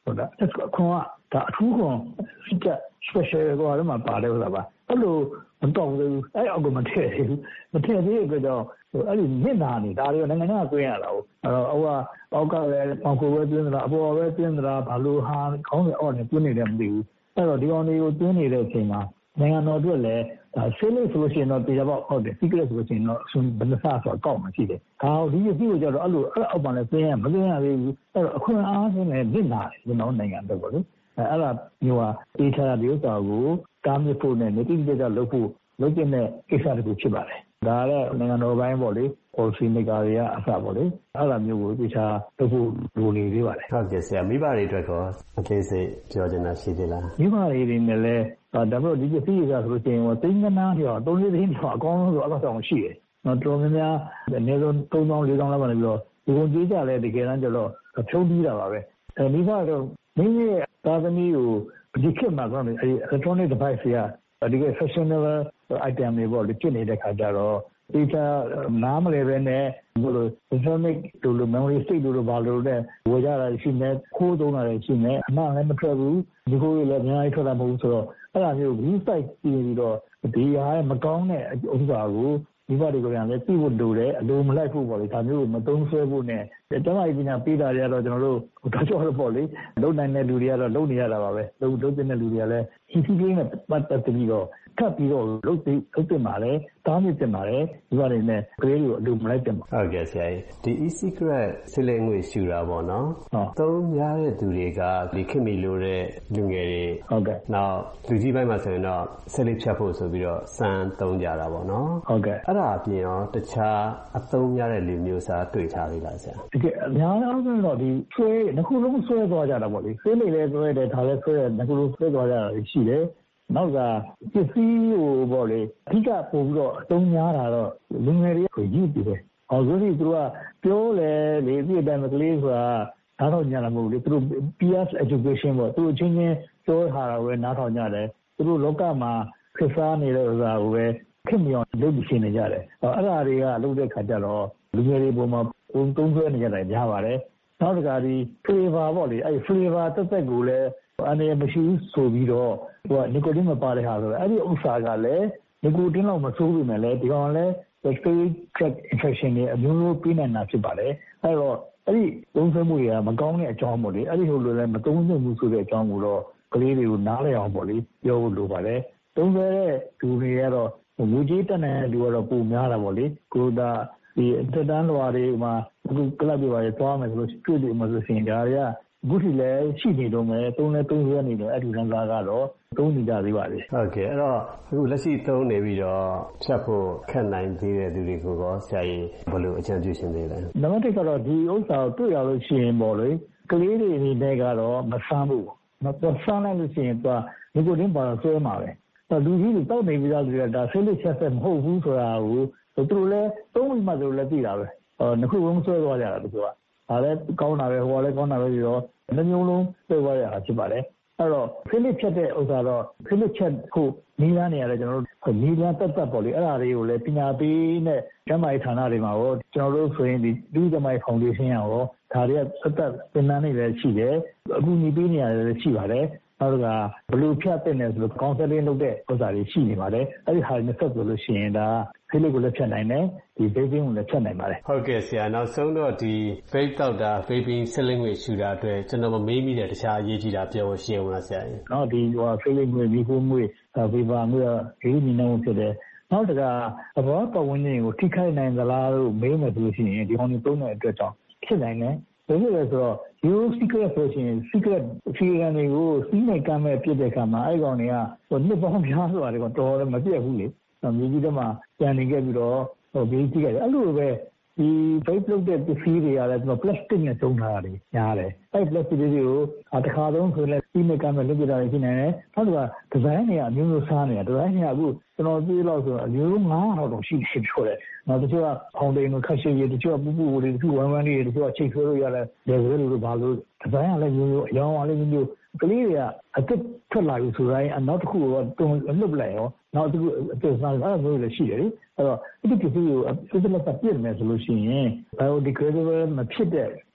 ဟုတ်လားခွန်ကဒါအထူးခွန်စစ်က special ကိုတော့မပါတယ်ဟုတ်လားပါအဲ့လိုမတော့ဘူးအဲ့အောက်ကမထည့်သေးဘူးမထည့်သေးတဲ့အတွက်ကြောင့်အဲ့ဒီမျက်နှာနေဒါတွေနိုင်ငံကတွင်းရတာဟုတ်အဲ့တော့အောက်ကလည်းပေါင်ကိုပဲတွင်းသလားအပေါ်ပဲတွင်းသလားဘာလို့ဟာခေါင်းနဲ့အော်နဲ့တွင်းနေတယ်မသိဘူးအဲ့တော့ဒီကောင်တွေကိုတွင်းနေတဲ့အချိန်မှာနိုင်ငံတော်အတွက်လည်းဆေးလိပ်ဆိုလို့ရှိရင်တော့တရားပေါက်ဟုတ်တယ် secret ဆိုလို့ရှိရင်တော့ဘယ်နှဆဆိုတော့ကောက်မှရှိတယ်ဒါဒီပစ္စည်းကိုကျတော့အဲ့လိုအောက်ပါလဲသိရင်မသိရသေးဘူးအဲ့တော့အခွင့်အားနဲ့မျက်နှာကျွန်တော်နိုင်ငံအတွက်ပေါ့လေအဲ့ဒါမျိုးဟာအေးထားတဲ့ဥစ္စာကိုတားမြစ်ဖို့နဲ့နေတိကျကျလုပ်ဖို့လုပ်တဲ့ကိစ္စတခုဖြစ်ပါတယ်ဒါလည်းနိုင်ငံတော်ပိုင်းပေါ့လေ policy maker တွေကအစပေါ့လေအဲ့ဒါမျိုးကိုတခြားလုပ်ဖို့လိုနေသေးပါတယ်ဟုတ်ကဲ့ဆရာမိဘတွေအတွက်ကောအသေးစိတ်ပြောချင်တာရှိသေးလားမိဘတွေနဲ့လည်းဒါပေမဲ့ဒီပစ္စည်းတွေကဆိုလို့ရှိရင်သိန်းကနားပြော3သိန်းပြောအကောင်းဆုံးဆိုအကောက်ဆောင်ရှိတယ်နော်တော်များများအနည်းဆုံး3000 4000လောက်ပါနေပြီးတော့ဒီကုန်ကြေးကြလဲတကယ်တမ်းကျတော့ဖြုံးပြီးတာပါပဲမိဘတော့မိမိရဲ့သားသမီးကိုဒီခေတ်မှာကတော့အဲ electronic device တွေကဒီက fashionable item တွေပေါ့လေဖြစ်နေတဲ့ခါကျတော့ဒီကနားမလဲပဲနဲ့ဘယ်လို electronic လို့ memory stick လို့ဘာလို့လဲဝယ်ကြတာရှိနေခိုးသုံးတာရှိနေအမှန်လည်းမထွက်ဘူးဒီကိုလည်းအများကြီးထွက်တာမဟုတ်ဘူးဆိုတော့အဲ့ဒါမျိုး view site ပြီးတော့ဒီဟာမကောင်းတဲ့ဥစ္စာကိုဒီဘက်တွေကလည်းသိဖို့လိုတယ်အလိုမလိုက်ဖို့ပေါ့လေဒါမျိုးကိုမသုံးဆွဲဖို့နဲ့တမန်ပညာပေးတာတွေကတော့ကျွန်တော်တို့တော့ကြောက်ပေါ့လေလုံနိုင်တဲ့လူတွေကတော့လုံနေရတာပါပဲလုံတဲ့လူတွေကလည်းစီစီလေးနဲ့ပတ်သက်ပြီးတော့ထပ်ပြီးတော့လုံတင်ပါလေတားမြစ်တင်ပါလေဒီဘက်တွေနဲ့ကလေးတွေကိုအလိုမလိုက်တင်ပါဟုတ်ကဲ့ဆရာကြီးဒီ e-secret ဆေးလိပ်ငွေရှူတာပေါ့နော်သုံးများတဲ့သူတွေကဒီခင်မီလို့တဲ့လူငယ်တွေဟုတ်ကဲ့နောက်လူကြီးပိုင်းမှာဆိုရင်တော့ဆေးလိပ်ဖြတ်ဖို့ဆိုပြီးတော့စမ်းသုံးကြတာပေါ့နော်ဟုတ်ကဲ့အဲ့ဒါအပြင်ရောတခြားအသုံးများတဲ့လူမျိုးစားတွေ့ထားသေးလားဆရာဒီကအများအားဖြင့်တော့ဒီဆွဲနှစ်ခုလုံးဆွဲသွားကြတာပေါ့လေဆေးလိပ်လည်းဆွဲတယ်ဒါလည်းဆွဲတယ်နှစ်ခုလုံးဆွဲသွားကြတာရှိတယ်နောက်ကပစ္စည်းကိုပေါ့လေအဓိကပို့ပြီးတော့အသုံးများတာတော့လူငယ်တွေကိုရည်တည်တယ်။အော်ဆိုပြီးသူကပြောလေလေဒီအတိုင်းမကလေးဆိုတာနားထောင်ကြတာမဟုတ်ဘူးလေသူတို့ peer education ပေါ့သူတို့ချင်းချင်းပြောထားတာပဲနားထောင်ကြတယ်သူတို့လောကမှာခက်စားနေတဲ့ဥစ္စာကိုပဲခင်မြောင်လုပ်ပြီးရှင်းနေကြတယ်။အဲ့ဒါတွေကလုပ်တဲ့ခါကျတော့လူငယ်တွေပုံမှာပုံသုံးဆွဲနေကြတယ်များပါတယ်။နောက်တစ်ခါဒီ flavor ပေါ့လေအဲ့ flavor တက်ကိုလည်းအနေမရှိဆိုပြီးတော့ဟိုနီကိုတင်းမပါတဲ့ဟာဆိုတော့အဲ့ဒီဥစ္စာကလည်းနီကိုတင်းတော့မဆိုးဘူးမယ်လေဒီကောင်လည်း respiratory tract infection တွေအမျိုးမျိုးပြင်းနေတာဖြစ်ပါတယ်အဲ့တော့အဲ့ဒီသုံးဆွဲမှုတွေကမကောင်းတဲ့အကြောင်းပေါ့လေအဲ့ဒီဟိုလိုလည်းမသုံးသင့်ဘူးဆိုတဲ့အကြောင်းကိုတော့ကလေးတွေကိုနားလည်အောင်ပေါ့လေပြောဖို့လိုပါတယ်သုံးဆွဲတဲ့လူတွေကတော့ငွေကြေးတက်နေတဲ့လူကတော့ပုံများတာပေါ့လေကိုဒါဒီတက်တန်းလွာတွေမှာအခုကလပ်တွေပါရသွားမယ်ဆိုလို့တွေ့တယ်မှာဆိုရှင်ဒါတွေကအခုထိလည်းရှိနေတော့မယ်သုံးလဲသုံးရနေတယ်အဲ့ဒီလမ်းကားကတော့သုံးနေကြသေးပါလေဟုတ်ကဲ့အဲ့တော့အခုလက်ရှိသုံးနေပြီးတော့ဖြတ်ဖို့ခက်နိုင်သေးတဲ့သူတွေကိုရောဆရာကြီးဘယ်လိုအကြံပြုရှင်သေးလဲနံပါတ်1ကတော့ဒီဥစ္စာကိုတွေ့ရလို့ရှိရင်ပေါ့လေကလေးတွေအနေနဲ့ကတော့မဆန်းဘူးမဆန်းလိုက်လို့ရှိရင်သူကဒီကိုတင်းပါတော့ဆွဲမှာပဲလူကြီးတွေတောက်နေပြီးသားတွေကဒါဆေးလိပ်ချက်ဆက်မဟုတ်ဘူးဆိုတာကိုသူတို့လည်းသုံးပြီးမှသူတို့လည်းသိတာပဲနှစ်ခုလုံးဆွဲသွားကြတာသူကဒါလည်းကောင်းတာပဲဟိုကလည်းကောင်းတာပဲပြီးတော့နှမျိုးလုံးဆွဲသွားရတာဖြစ်ပါတယ်အဲ့တော့ဖိလစ်ချက်တဲ့ဥစ္စာတော့ဖိလစ်ချက်ကိုနီးလန်းနေရတယ်ကျွန်တော်တို့နီးလန်းတက်ပေါ့လေအဲ့ဒါလေးကိုလည်းပညာပေးနဲ့ကျန်းမာရေးဌာနတွေမှာရောကျွန်တော်တို့ဆိုရင်ဒီလူ့ကျန်းမာရေးဖောင်ဒေးရှင်းရောဒါတွေကသက်သင်တန်းတွေလည်းရှိတယ်အခုညီပေးနေရတယ်လည်းရှိပါတယ်နောက်ကဘလူးဖြတ်တဲ့နယ်ဆိုလို့ counseling လုပ်တဲ့ဥစ္စာတွေရှိနေပါတယ်အဲ့ဒီဟာတွေနဲ့ဆက်ဆိုလို့ရှိရင်ဒါဖိလစ်ကိုလည်းဖြတ်နိုင်တယ်ဒီ vaping ကိုလည်းဖြတ်နိုင်ပါတယ်ဟုတ်ကဲ့ဆရာနောက်ဆုံးတော့ဒီ vape တောက်တာ vaping ဆေးလိပ်ငွေရှူတာအတွက်ကျွန်တော်မမေးမိတဲ့တခြားအရေးကြီးတာပြောဖို့ရှိအောင်လားဆရာကြီးနော်ဒီဆေးလိပ်ငွေဒီကိုငွေ vapor ငွေဒီနည်းနည်းဖြစ်တယ်နောက်တကသဘောပတ်ဝန်းကျင်ကိုထိခိုက်နိုင်သလားလို့မေးမယ်ဆိုလို့ရှိရင်ဒီကောင်တွေသုံးတဲ့အတွက်ကြောင့်ဖြစ်နိုင်တယ်ဘယ်လိုလဲဆိုတော့ you secret ဆိုရင် secret ဖီကန်တွေကိုစီးနေကမ်းမဲ့ပြစ်တဲ့အခါမှာအဲ့ကောင်တွေကနှစ်ပေါင်းများစွာတွေကတော့တော်တော်မပြတ်ဘူးလေမြေကြီးထဲမှာပြန်နေခဲ့ပြီးတော့ဘေးကြီးခဲ့တယ်အဲ့လိုပဲဒီ vape လုပ်တဲ့ပစ္စည်းတွေကလည်းသူက plastic နဲ့သုံးထားတာတွေများတယ်အဲ့ plastic တွေကိုတစ်ခါသုံးဆိုရင်စီးနေကမ်းမဲ့လုပ်ပြတာတွေဖြစ်နေတယ်နောက်တစ်ခါ design တွေကအမျိုးမျိုးစားနေတာ design တွေကအခုကျွန်တော်ပြေးလို့ဆိုတော့အမျိုး900တော့ရှိတယ်ပြောတယ်နောက်တချို့ကဖောင်ဒိန်ကိုခက်ရှည်ရတချို့ကပူပူလေးတချို့ဝမ်းဝမ်းလေးတချို့ကချိတ်ဆွဲလို့ရတယ်လေဆွဲလို့ဘာလို့ design ကလည်းမျိုးမျိုးအယောင်ကလည်းမျိုးမျိုးကလေးတွေကအသက်ထွက်လာပြီဆိုတိုင်းနောက်တစ်ခုတော့တုံလွတ်ပလိုက်ရောနောက်တစ်ခုအသက်စားအဲ့လိုလည်းရှိတယ်လေအဲ့တော့ဒီပစ္စည်းကိုစိတ်လက်ပတ်ပြည့်မယ်ဆိုလို့ရှိရင် biodegradable မဖြစ်တဲ့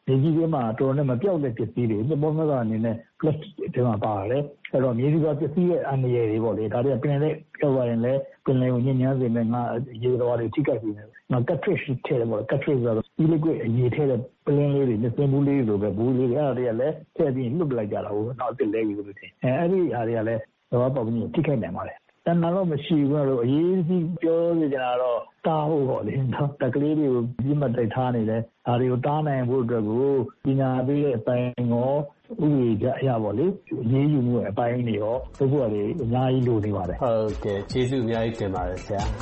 မြေကြီးထဲမှာတော်နဲ့မပြောက်တဲ့ပစ္စည်းတွေသဘောမျိုးအနေနဲ့ plastic တွေမှာပါတယ်အဲ့တော့မြေကြီးကပစ္စည်းရဲ့အန္တရာယ်တွေပေါ့လေဒါတွေကပင်လယ်ပြောက်သွားရင်လည်းပင်လယ်ကိုညှဉ်းညမ်းစေမယ်ငါရေတော်တွေထိခိုက်စေမယ်ငါ catfish ထဲတယ်ပေါ့ catfish ဆိုတော့ဒီ liquid အရေထဲတဲ့ပလင်းလေးတွေနှစ်စင်းဘူးလေးလိုပဲဘူးလေးတွေအဲ့ဒါတွေကလည်းထည့်ပြီးလွတ်ပလိုက်ကြတာဟုတ်နောက်တစ်လဲပြီးလို့ထင်အဲ့ဒီဟာတွေကလည်းတော့ပေါ့ပြီးထိခိုက်နိုင်ပါတယ်တဏှာတော့မရှိဘူးလို့အရေးကြီးပြောနေကြတာတော့တားဖို့ပေါ့လေနော်တကလေးတွေကိုပြမတိုက်ထားနေတယ်ဒါတွေကိုတားနိုင်ဖို့အတွက်ကိုပညာပေးတဲ့အပိုင်းရောဥပဒေကြအရာပေါ့လေအရေးယူမှုအပိုင်းတွေရောဘုရားတွေအများကြီးလိုနေပါတယ်ဟုတ်ကဲ့ကျေးဇူးအများကြီးတင်ပါတယ်ဆရာ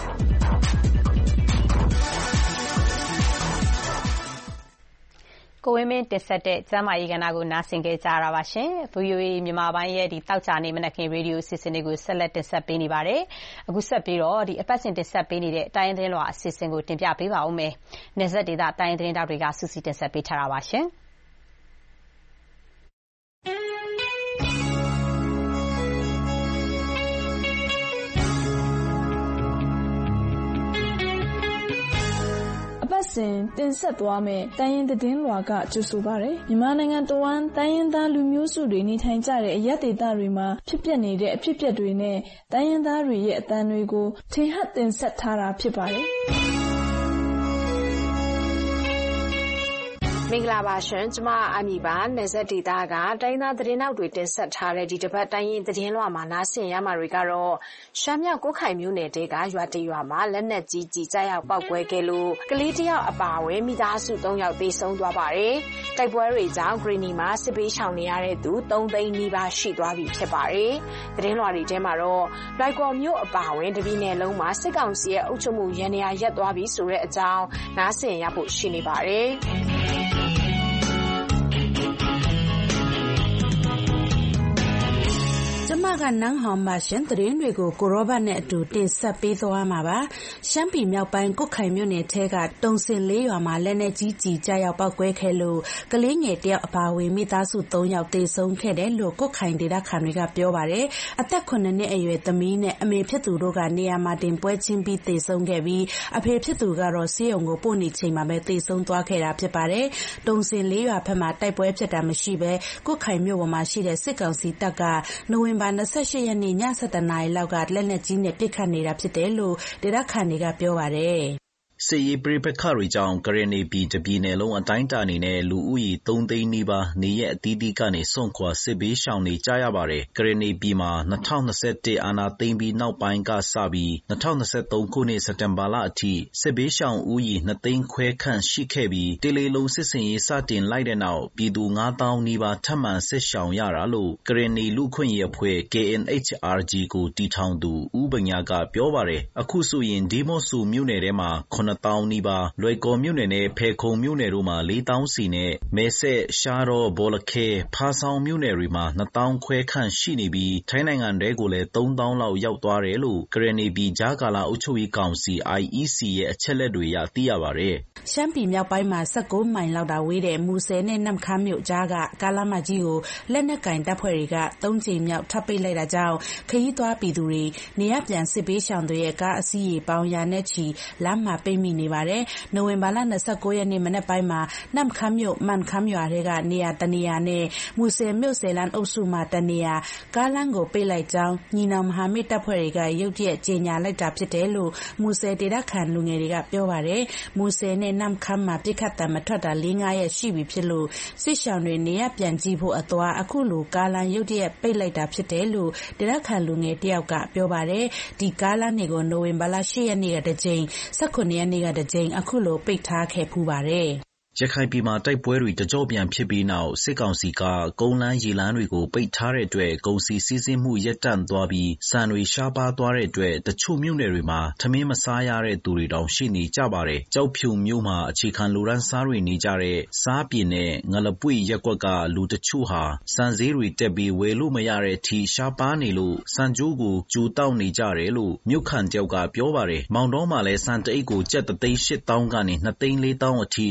ကိုဝင်းမင်းတင်ဆက်တဲ့ကျမ်းမာရေးကဏ္ဍကိုနားဆင်ကြကြရပါရှင်။ VOA မြန်မာပိုင်းရဲ့တောက်ကြနေမနက်ခင်းရေဒီယိုအစီအစဉ်လေးကိုဆက်လက်တင်ဆက်ပေးနေပါတယ်။အခုဆက်ပြီးတော့အပတ်စဉ်တင်ဆက်ပေးနေတဲ့တိုင်းသတင်းလွှာအစီအစဉ်ကိုတင်ပြပေးပါဦးမယ်။နယ်စပ်ဒေသတိုင်းသတင်းတောက်တွေကစူးစီးတင်ဆက်ပေးထားတာပါရှင်။စဉ်တင်ဆက်သွားမယ်တိုင်းရင်းသတင်းလွှာကကြိုဆိုပါရယ်မြန်မာနိုင်ငံတဝန်းတိုင်းရင်းသားလူမျိုးစုတွေနေထိုင်ကြတဲ့အရပ်ဒေသတွေမှာဖြစ်ပျက်နေတဲ့အဖြစ်အပျက်တွေနဲ့တိုင်းရင်းသားတွေရဲ့အသံတွေကိုထင်ဟပ်တင်ဆက်ထားတာဖြစ်ပါတယ်မင်္ဂလာပါရှင်ကျမအမီပါနယ်စပ်ဒေသကတိုင်းသားသတင်းနောက်တွေတင်ဆက်ထားတဲ့ဒီတစ်ပတ်တိုင်းရင်းသတင်းလွှာမှာနားဆင်ရမှာတွေကတော့ရှမ်းမြောက်ကိုခိုင်မြို့နယ်တဲကရွာတရွာမှာလက်နက်ကြီးကြီးကြားရောက်ပောက်ကွဲခဲ့လို့ကလေးတယောက်အပါအဝင်မိသားစု3ယောက်သေဆုံးသွားပါတယ်တိုက်ပွဲတွေကြောင့်ဂရီနီမှာစစ်ပေးရှောင်နေရတဲ့သူ3သိန်းနီးပါးရှိသွားပြီဖြစ်ပါတယ်သတင်းလွှာတွေထဲမှာတော့လွိုက်ကော်မြို့အပါအဝင်တပြည်နယ်လုံးမှာစစ်ကောင်စီရဲ့အုပ်ချုပ်မှုရန်ရာရက်သွားပြီဆိုတဲ့အကြောင်းနားဆင်ရဖို့ရှိနေပါတယ်ကျမကနန်းဟောင်ပါရှင်သတင်းတွေကိုကိုရောဘတ်နဲ့အတူတင်ဆက်ပေးသွားမှာပါရှမ်းပြည်မြောက်ပိုင်းကုတ်ခိုင်မြို့နယ်ထဲကတုံစင်လေးရွာမှာလက်နက်ကြီးကြီးကြားရောက်ပောက်ကွဲခဲ့လို့ကလေးငယ်တယောက်အပါအဝင်မိသားစု3ယောက်သေဆုံးခဲ့တယ်လို့ကုတ်ခိုင်ဒေသခံတွေကပြောပါတယ်အသက်9နှစ်အရွယ်သမီးနဲ့အမေဖြစ်သူတို့ကနေရာမှာတင်ပွဲချင်းပြီးသေဆုံးခဲ့ပြီးအဖေဖြစ်သူကတော့ဆေးရုံကိုပို့နေချိန်မှာပဲသေဆုံးသွားခဲ့တာဖြစ်ပါတယ်တုံစင်လေးရွာဘက်မှာတိုက်ပွဲဖြစ်တာမရှိဘဲကုတ်ခိုင်မြို့ပေါ်မှာရှိတဲ့စစ်ကောင်စီတပ်ကနိုဝင်ဘာ28ရက်နေ့ည7:00 နာရီလောက်ကလက်နက်ကြီးနဲ့ပစ်ခတ်နေတာဖြစ်တယ်လို့ဒေသခံတွေကပြောပါတယ်စစ်ရေးပဋိပက္ခတွေကြောင့်ကရင်နီပြည်တပြည်နယ်လုံးအတိုင်းအတာအနေနဲ့လူဦးရေ3သိန်းနီးပါးနေရက်အသီးသီးကနေစွန့်ခွာစစ်ဘေးရှောင်နေကြရပါတယ်။ကရင်နီပြည်မှာ2021အာဏာသိမ်းပြီးနောက်ပိုင်းကစပြီး2023ခုနှစ်စက်တင်ဘာလအထိစစ်ဘေးရှောင်ဦးရေ2သိန်းခွဲခန့်ရှိခဲ့ပြီးတလေလုံးစစ်စင်ရေးစတင်လိုက်တဲ့နောက်ပြည်သူ9000နီးပါးထပ်မံစစ်ရှောင်ရတာလို့ကရင်နီလူခွင့်ရေးအဖွဲ့ KNHRG ကိုတည်ထောင်သူဦးပညာကပြောပါတယ်။အခုဆိုရင်ဒီမော့ဆူမြို့နယ်ထဲမှာ9,000နီးပါးလွိုက်ကော်မြို့နယ်နဲ့ဖဲခုံမြို့နယ်တို့မှာ4,000စီနဲ့မဲဆက်ရှားတော်ဘောလခဲဖားဆောင်မြို့နယ်တွေမှာ2,000ခွဲခန့်ရှိနေပြီးထိုင်းနိုင်ငံတွေကိုလည်း3,000လောက်ရောက်သွားတယ်လို့ကရင်နီပြည်ကြားကာလအုပ်ချုပ်ရေးကောင်စီ IEC ရဲ့အချက်လက်တွေအရသိရပါတယ်ရှမ်းပြည်မြောက်ပိုင်းမှာ19မိုင်လောက်တာဝေးတဲ့မူဆယ်နဲ့နမ်ခမ်းမြို့ကြားကကားလမ်းမကြီးကိုလက်နက်ကင်တပ်ဖွဲ့တွေက3ကြိမ်မြောက်ထပ်ပိတ်လိုက်တာကြောင့်ခရီးသွားပြည်သူတွေနေရပြန်စစ်ပေးရှောင်တွေရဲ့ကားအစီးရေပေါင်းရာနဲ့ချီလမ်းမှာပိတ်မိနေပါတယ်။နိုဝင်ဘာလ29ရက်နေ့မနက်ပိုင်းမှာနမ်ခမ်းမြို့မန်ခမ်းရွာထဲကနေရာတနေရာနဲ့မူဆယ်မြို့ဆယ်လန်းအုပ်စုမှာတနေရာကားလမ်းကိုပိတ်လိုက်ကြောင်းညီနောင်မဟာမိတ်တပ်ဖွဲ့တွေကရုတ်တရက်ကြေညာလိုက်တာဖြစ်တယ်လို့မူဆယ်ဒေသခံလူငယ်တွေကပြောပါတယ်။မူဆယ်နဲ့နမ်ခမ်းမှာပြစ်ခတ်တံမထွက်တာ4-5ရက်ရှိပြီဖြစ်လို့စစ်ရှောင်တွေနေရပြန်ကြည့်ဖို့အသွားအခုလိုကားလမ်းရုတ်တရက်ပိတ်လိုက်တာဖြစ်တယ်လို့ဒေသခံလူငယ်တယောက်ကပြောပါတယ်။ဒီကားလမ်းတွေကိုနိုဝင်ဘာလ10ရက်နေ့ကတစ်ကြိမ်18ရက်နေ့ကတစ်ကြိမ်အခုလိုပိတ်ထားခဲ့ဖူးပါတယ်။ရခိုင်ပြည်မှာတိုက်ပွဲတွေတကြော့ပြန်ဖြစ်ပြီးနောက်စစ်ကောင်စီကကုန်းလမ်းရေလမ်းတွေကိုပိတ်ထားတဲ့အတွက်ကုန်စည်စီးဆင်းမှုရပ်တန့်သွားပြီးစံတွေရှားပါးသွားတဲ့အတွက်တချို့မြို့နယ်တွေမှာထမင်းမစားရတဲ့သူတွေတောင်ရှိနေကြပါတယ်။ကြောက်ဖြူမြို့မှာအခြေခံလူရန်စားတွေနေကြတဲ့စားပြင်းနဲ့ငလပွေရက်ကွက်ကလူတချို့ဟာစံစည်းတွေတက်ပြီးဝယ်လို့မရတဲ့အထိရှားပါးနေလို့စံကြိုးကိုကျူတောက်နေကြတယ်လို့မြို့ခံတယောက်ကပြောပါတယ်။မောင်တော်မှာလည်းစံတအိတ်ကိုကျပ်3,800ကနေ2,400အထိဈေးရှိ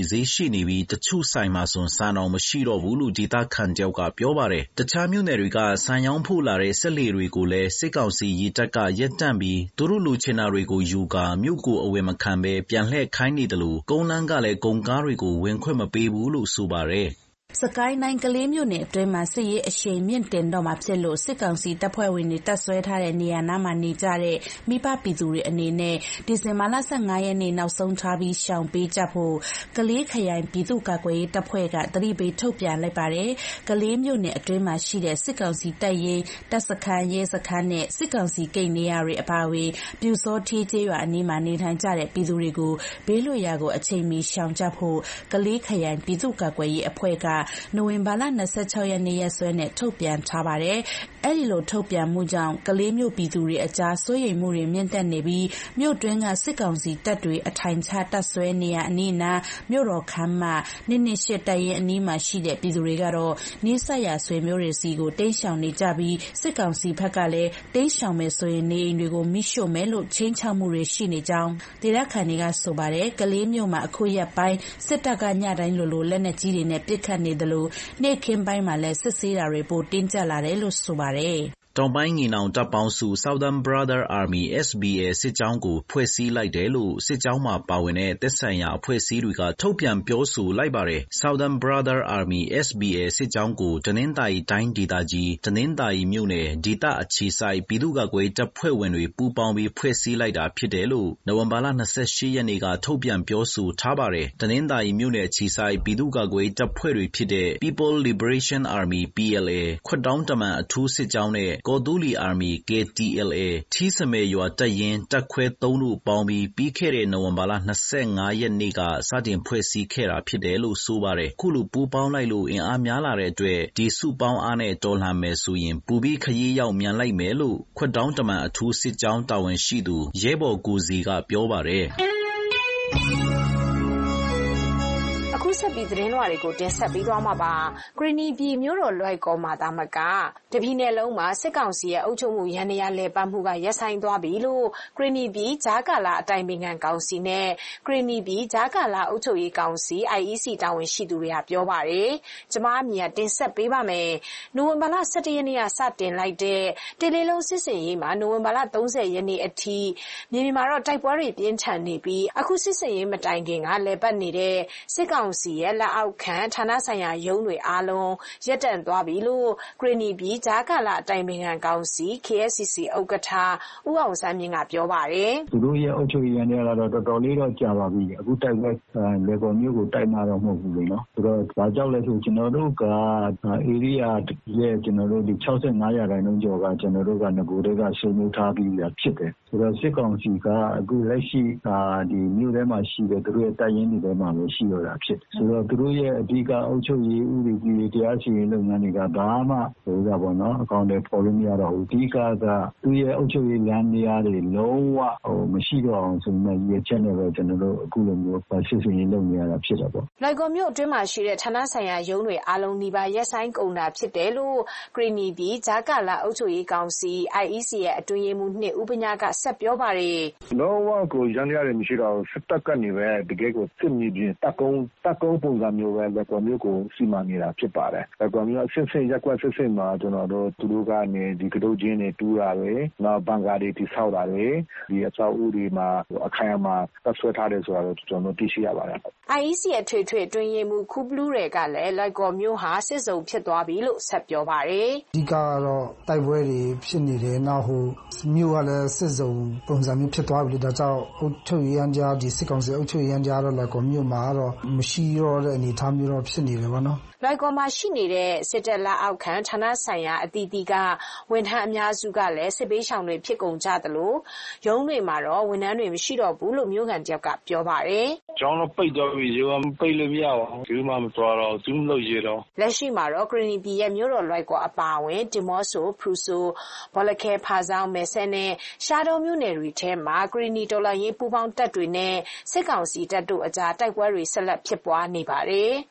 နေပြီးတချို့ဆိုင်မှာဆိုဆန်အောင်မရှိတော့ဘူးလို့ဒေသခံတယောက်ကပြောပါတယ်တခြားမြို့နယ်တွေကဆန်ရောင်းဖို့လာတဲ့စက်လှေတွေကိုလည်းစစ်ကောင်စီရေတပ်ကရပ်တန့်ပြီးသူတို့လူချင်တာတွေကိုယူကာမြို့ကိုအဝယ်မခံဘဲပြန်လှည့်ခိုင်းနေတယ်လို့ကုန်းလမ်းကလည်းကုန်ကားတွေကိုဝင်ခွင့်မပေးဘူးလို့ဆိုပါတယ်စကိုင်းတိုင်းကလေးမြို့နယ်အတွင်းမှာစစ်ရေးအရှိန်မြင့်တင်တော့မှာဖြစ်လို့စစ်ကောင်စီတပ်ဖွဲ့ဝင်တွေတပ်ဆွဲထားတဲ့နေရာနားမှာနေကြတဲ့မိဘပြည်သူတွေအနေနဲ့ဒီဇင်ဘာလ15ရက်နေ့နောက်ဆုံးထားပြီးရှောင်ပေးကြဖို့ကလေးခရိုင်ပြည်သူ့ကာကွယ်ရေးတပ်ဖွဲ့ကသတိပေးထုတ်ပြန်လိုက်ပါတယ်။ကလေးမြို့နယ်အတွင်းမှာရှိတဲ့စစ်ကောင်စီတပ်ရင်းတပ်စခန်းရဲစခန်းနဲ့စစ်ကောင်စီကိတ်နေရာတွေအပါအဝင်ပြူစောထီးကျေးရွာအနီးမှာနေထိုင်ကြတဲ့ပြည်သူတွေကိုဘေးလွတ်ရာကိုအချိန်မီရှောင်ကြဖို့ကလေးခရိုင်ပြည်သူ့ကာကွယ်ရေးအဖွဲ့ကနိုဝင်ဘာလ26ရက်နေ့ရက်စွဲနဲ့ထုတ်ပြန်ထားပါတယ်။အဲဒီလိုထုတ်ပြန်မှုကြောင့်ကလေးမြို့ပြည်သူတွေအကြားစိုးရိမ်မှုတွေမြင့်တက်နေပြီးမြို့တွင်းကစစ်ကောင်စီတပ်တွေအထိုင်ချတပ်ဆွဲနေရအနီးနားမြို့တော်ခမ်းမ228တပ်ရင်းအနီးမှာရှိတဲ့ပြည်သူတွေကတော့နေဆက်ရဆွေမျိုးတွေစီကိုတိမ်းရှောင်နေကြပြီးစစ်ကောင်စီဘက်ကလည်းတိမ်းရှောင်မယ်ဆိုရင်နေအိမ်တွေကိုမိရှို့မယ်လို့ချင်းချောက်မှုတွေရှိနေကြောင်းဒေသခံတွေကဆိုပါတယ်။ကလေးမြို့မှာအခုရက်ပိုင်းစစ်တပ်ကညတိုင်းလိုလက်နက်ကြီးတွေနဲ့ပစ်ခတ်နေတယ်လို့နေ့ခင်းပိုင်းမှာလည်းစစ်ဆေးတာတွေပိုတင်းကျပ်လာတယ်လို့ဆိုပါတယ်။တောင်ပိုင်းညီနောင်တပ်ပေါင်းစု Southern Brother Army SBA စစ်ကြောင်းကိုဖွဲ့စည်းလိုက်တယ်လို့စစ်ကြောင်းမှာပါဝင်တဲ့သက်ဆိုင်ရာအဖွဲ့အစည်းတွေကထုတ်ပြန်ပြောဆိုလိုက်ပါတယ်။ Southern Brother Army SBA စစ်ကြောင်းကိုတနင်္သာရီတိုင်းဒေသကြီးတနင်္သာရီမြို့နယ်ဒေသအခြေစိုက်ပြည်သူ့ကာကွယ်တပ်ဖွဲ့ဝင်တွေပူးပေါင်းပြီးဖွဲ့စည်းလိုက်တာဖြစ်တယ်လို့နိုဝင်ဘာလ28ရက်နေ့ကထုတ်ပြန်ပြောဆိုထားပါတယ်။တနင်္သာရီမြို့နယ်အခြေစိုက်ပြည်သူ့ကာကွယ်တပ်ဖွဲ့တွေဖြစ်တဲ့ People Liberation Army PLA ခွတ်တောင်းတမန်အထူးစစ်ကြောင်းနဲ့ကော်တူးလီအာမီ KTLA ထီးစမဲရွာတပ်ရင်းတပ်ခွဲ3တို့ပေါင်းပြီးပြီးခဲ့တဲ့နိုဝင်ဘာလ25ရက်နေ့ကစတင်ဖွဲ့စည်းခဲ့တာဖြစ်တယ်လို့ဆိုပါတယ်။ခုလိုပူးပေါင်းလိုက်လို့အင်အားများလာတဲ့အတွက်ဒီစုပေါင်းအားနဲ့တော်လှန်မယ်ဆိုရင်ပူပြီးခရီးရောက်မြန်လိုက်မယ်လို့ခွတ်တောင်းတမန်အထူးစစ်ကြောင်းတာဝန်ရှိသူရဲဘော်ကိုစီကပြောပါတယ်။အခုဆက်ပြီးသတင်းလွှာတွေကိုတင်ဆက်ပေးသွားမှာပါ။ကရင်နီပြည်မြို့တော်လွိုက်ကော်မှာသာမကတပြည်နယ်လုံးမှာစစ်ကောင်စီရဲ့အုပ်ချုပ်မှုရန်ရာလဲပတ်မှုကရပ်ဆိုင်သွားပြီလို့ကရင်နီပြည်ဂျာကာလာအတိုင်ပင်ခံကောင်စီနဲ့ကရင်နီပြည်ဂျာကာလာအုပ်ချုပ်ရေးကောင်စီ IEC တာဝန်ရှိသူတွေကပြောပါတယ်။ကျမအမြင်တင်ဆက်ပေးပါမယ်။နိုဝင်ဘာလ17ရက်နေ့ကစတင်လိုက်တဲ့တေလေးလုံးစစ်စင်ရေးမှာနိုဝင်ဘာလ30ရက်နေ့အထိမြေပြင်မှာတော့တိုက်ပွဲတွေပြင်းထန်နေပြီးအခုစစ်စင်ရေးမတိုင်ခင်ကလဲပတ်နေတဲ့စစ်ကောင်စီရဲ့လက်အောက်ခံဌာနဆိုင်ရာရုံးတွေအားလုံးရပ်တန့်သွားပြီလို့ကရင်နီပြည်ဂျာကာလာအတိုင်ပင်ခံကောင်စီ KSCC ဥက္ကဋ္ဌဦးအောင်ဆန်းမြင့်ကပြောပါတယ်။သူတို့ရဲ့အုပ်ချုပ်ရေးရန်တွေကတော့တော်တော်လေးတော့ကြာပါပြီ။အခုတိုက်ပွဲလေပေါ်မျိုးကိုတိုက်မှာတော့မဟုတ်ဘူးလေနော်။ဆိုတော့ဘာကြောင့်လဲဆိုကျွန်တော်တို့က area ရဲ့ကျွန်တော်တို့ဒီ65ရာခိုင်နှုန်းကျော်ကကျွန်တော်တို့ကငကိုတွေကရှုံးနှိုးထားပြီးဖြစ်တယ်။ဆိုတော့စစ်ကောင်စီကအခုလက်ရှိဒီမြို့ထဲမှာရှိတဲ့သူတို့ရဲ့တပ်ရင်းတွေထဲမှာပဲရှိတော့တာဖြစ်တယ်။ဆိုတော့သူတို့ရဲ့အဓိကအုပ်ချုပ်ရေးဥပဒေကြီးတရားစီရင်လုပ်ငန်းတွေကဘာမှပေါ့နော်အကောင့်တွေပေါ်လို့မရတော့ဘူးအဓိကသူရဲ့အုပ်ချုပ်ရေးလမ်းနေရာတွေလုံးဝမရှိတော့အောင်ဆိုမှရည်ချက်နဲ့ပဲကျွန်တော်တို့အခုလိုမျိုးစစ်စင်ရေးလုပ်နေရတာဖြစ်တယ်ပေါ့။လိုက်ကော်မြို့အတွင်းမှာရှိတဲ့ဌာနဆိုင်ရာရုံးတွေအားလုံးဒီပါရက်ဆိုင်ကုန်တာဖြစ်တယ်လို့ကရင်နီပြည်ဂျာကာလာအုပ်ချုပ်ရေးကောင်စီ IEC ရဲ့အတွင်းရေးမှူး2ဦးပညာကဆက်ပြောပါတယ်။လုံးဝကိုရန်ရတယ်မရှိတော့စစ်တပ်ကနေပဲတကယ်ကိုစစ်မြေပြင်တပ်ကုန်းပုံစံမျိုးပဲလက်ကော်မျိုးကိုစီမံနေတာဖြစ်ပါတယ်။လက်ကော်မျိုးအစစ်စစ်ရက်ကွက်စစ်စစ်မှာကျွန်တော်တို့သူတို့ကနေဒီကတုတ်ချင်းတွေတူးတာတွေနောက်ဘန်ကာတွေတိဆောက်တာတွေဒီအဆောက်အဦတွေမှာအခိုင်အမာတပ်ဆွဲထားတယ်ဆိုတာတော့ကျွန်တော်တို့သိရှိရပါတယ်။ IEC ရဲ့ထွေထွေအတွင်းရေးမှူးခူဘလူးတွေကလည်းလိုက်ကော်မျိုးဟာစစ်စုံဖြစ်သွားပြီလို့ဆက်ပြောပါတယ်။အဓိကတော့တိုက်ပွဲတွေဖြစ်နေတယ်နောက်မြို့ကလည်းစစ်စုံပုံစံမျိုးဖြစ်သွားပြီဒါကြောင့်အုပ်ချုပ်ရေးရန်ကြားဒီစစ်ကောင်စီအုပ်ချုပ်ရေးရန်ကြားတော့လိုက်ကော်မြို့မှာတော့မရှိတော့တဲ့အနေအထားမျိုးတော့ဖြစ်နေတယ်ဗောနော်။လိုက်ကော်မှာရှိနေတဲ့စစ်တပ်လက်အောက်ခံဌာနဆိုင်ရာအသီးသီးကဝန်ထမ်းအများစုကလည်းစစ်ပေးရှောင်တွေဖြစ်ကုန်ကြသလိုရုံးတွေမှာတော့ဝန်ထမ်းတွေမရှိတော့ဘူးလို့မြို့ခံတယောက်ကပြောပါတယ်။ကျောင်းတော့ပိတ်တော့ပြီရောပိတ်လို့မရပါဘူး။ဒီမှာမသွားတော့သူမလို့ရတော့လက်ရှိမှာတော့ကရင်နီပြည်ရဲ့မြို့တော်လိုက်ကော်အပါအဝင်ဒီမော့ဆိုဖရူဆိုဘောလခဲဖာဆောင်မဲဆဲနဲ့ရှားတော်မြို့နယ်တွေထဲမှာကရင်နီတော်လှန်ရေးပူးပေါင်းတပ်တွေနဲ့စစ်ကောင်စီတပ်တို့အကြားတိုက်ပွဲတွေဆက်လက်ဖြစ်ပွားနေပါတယ်။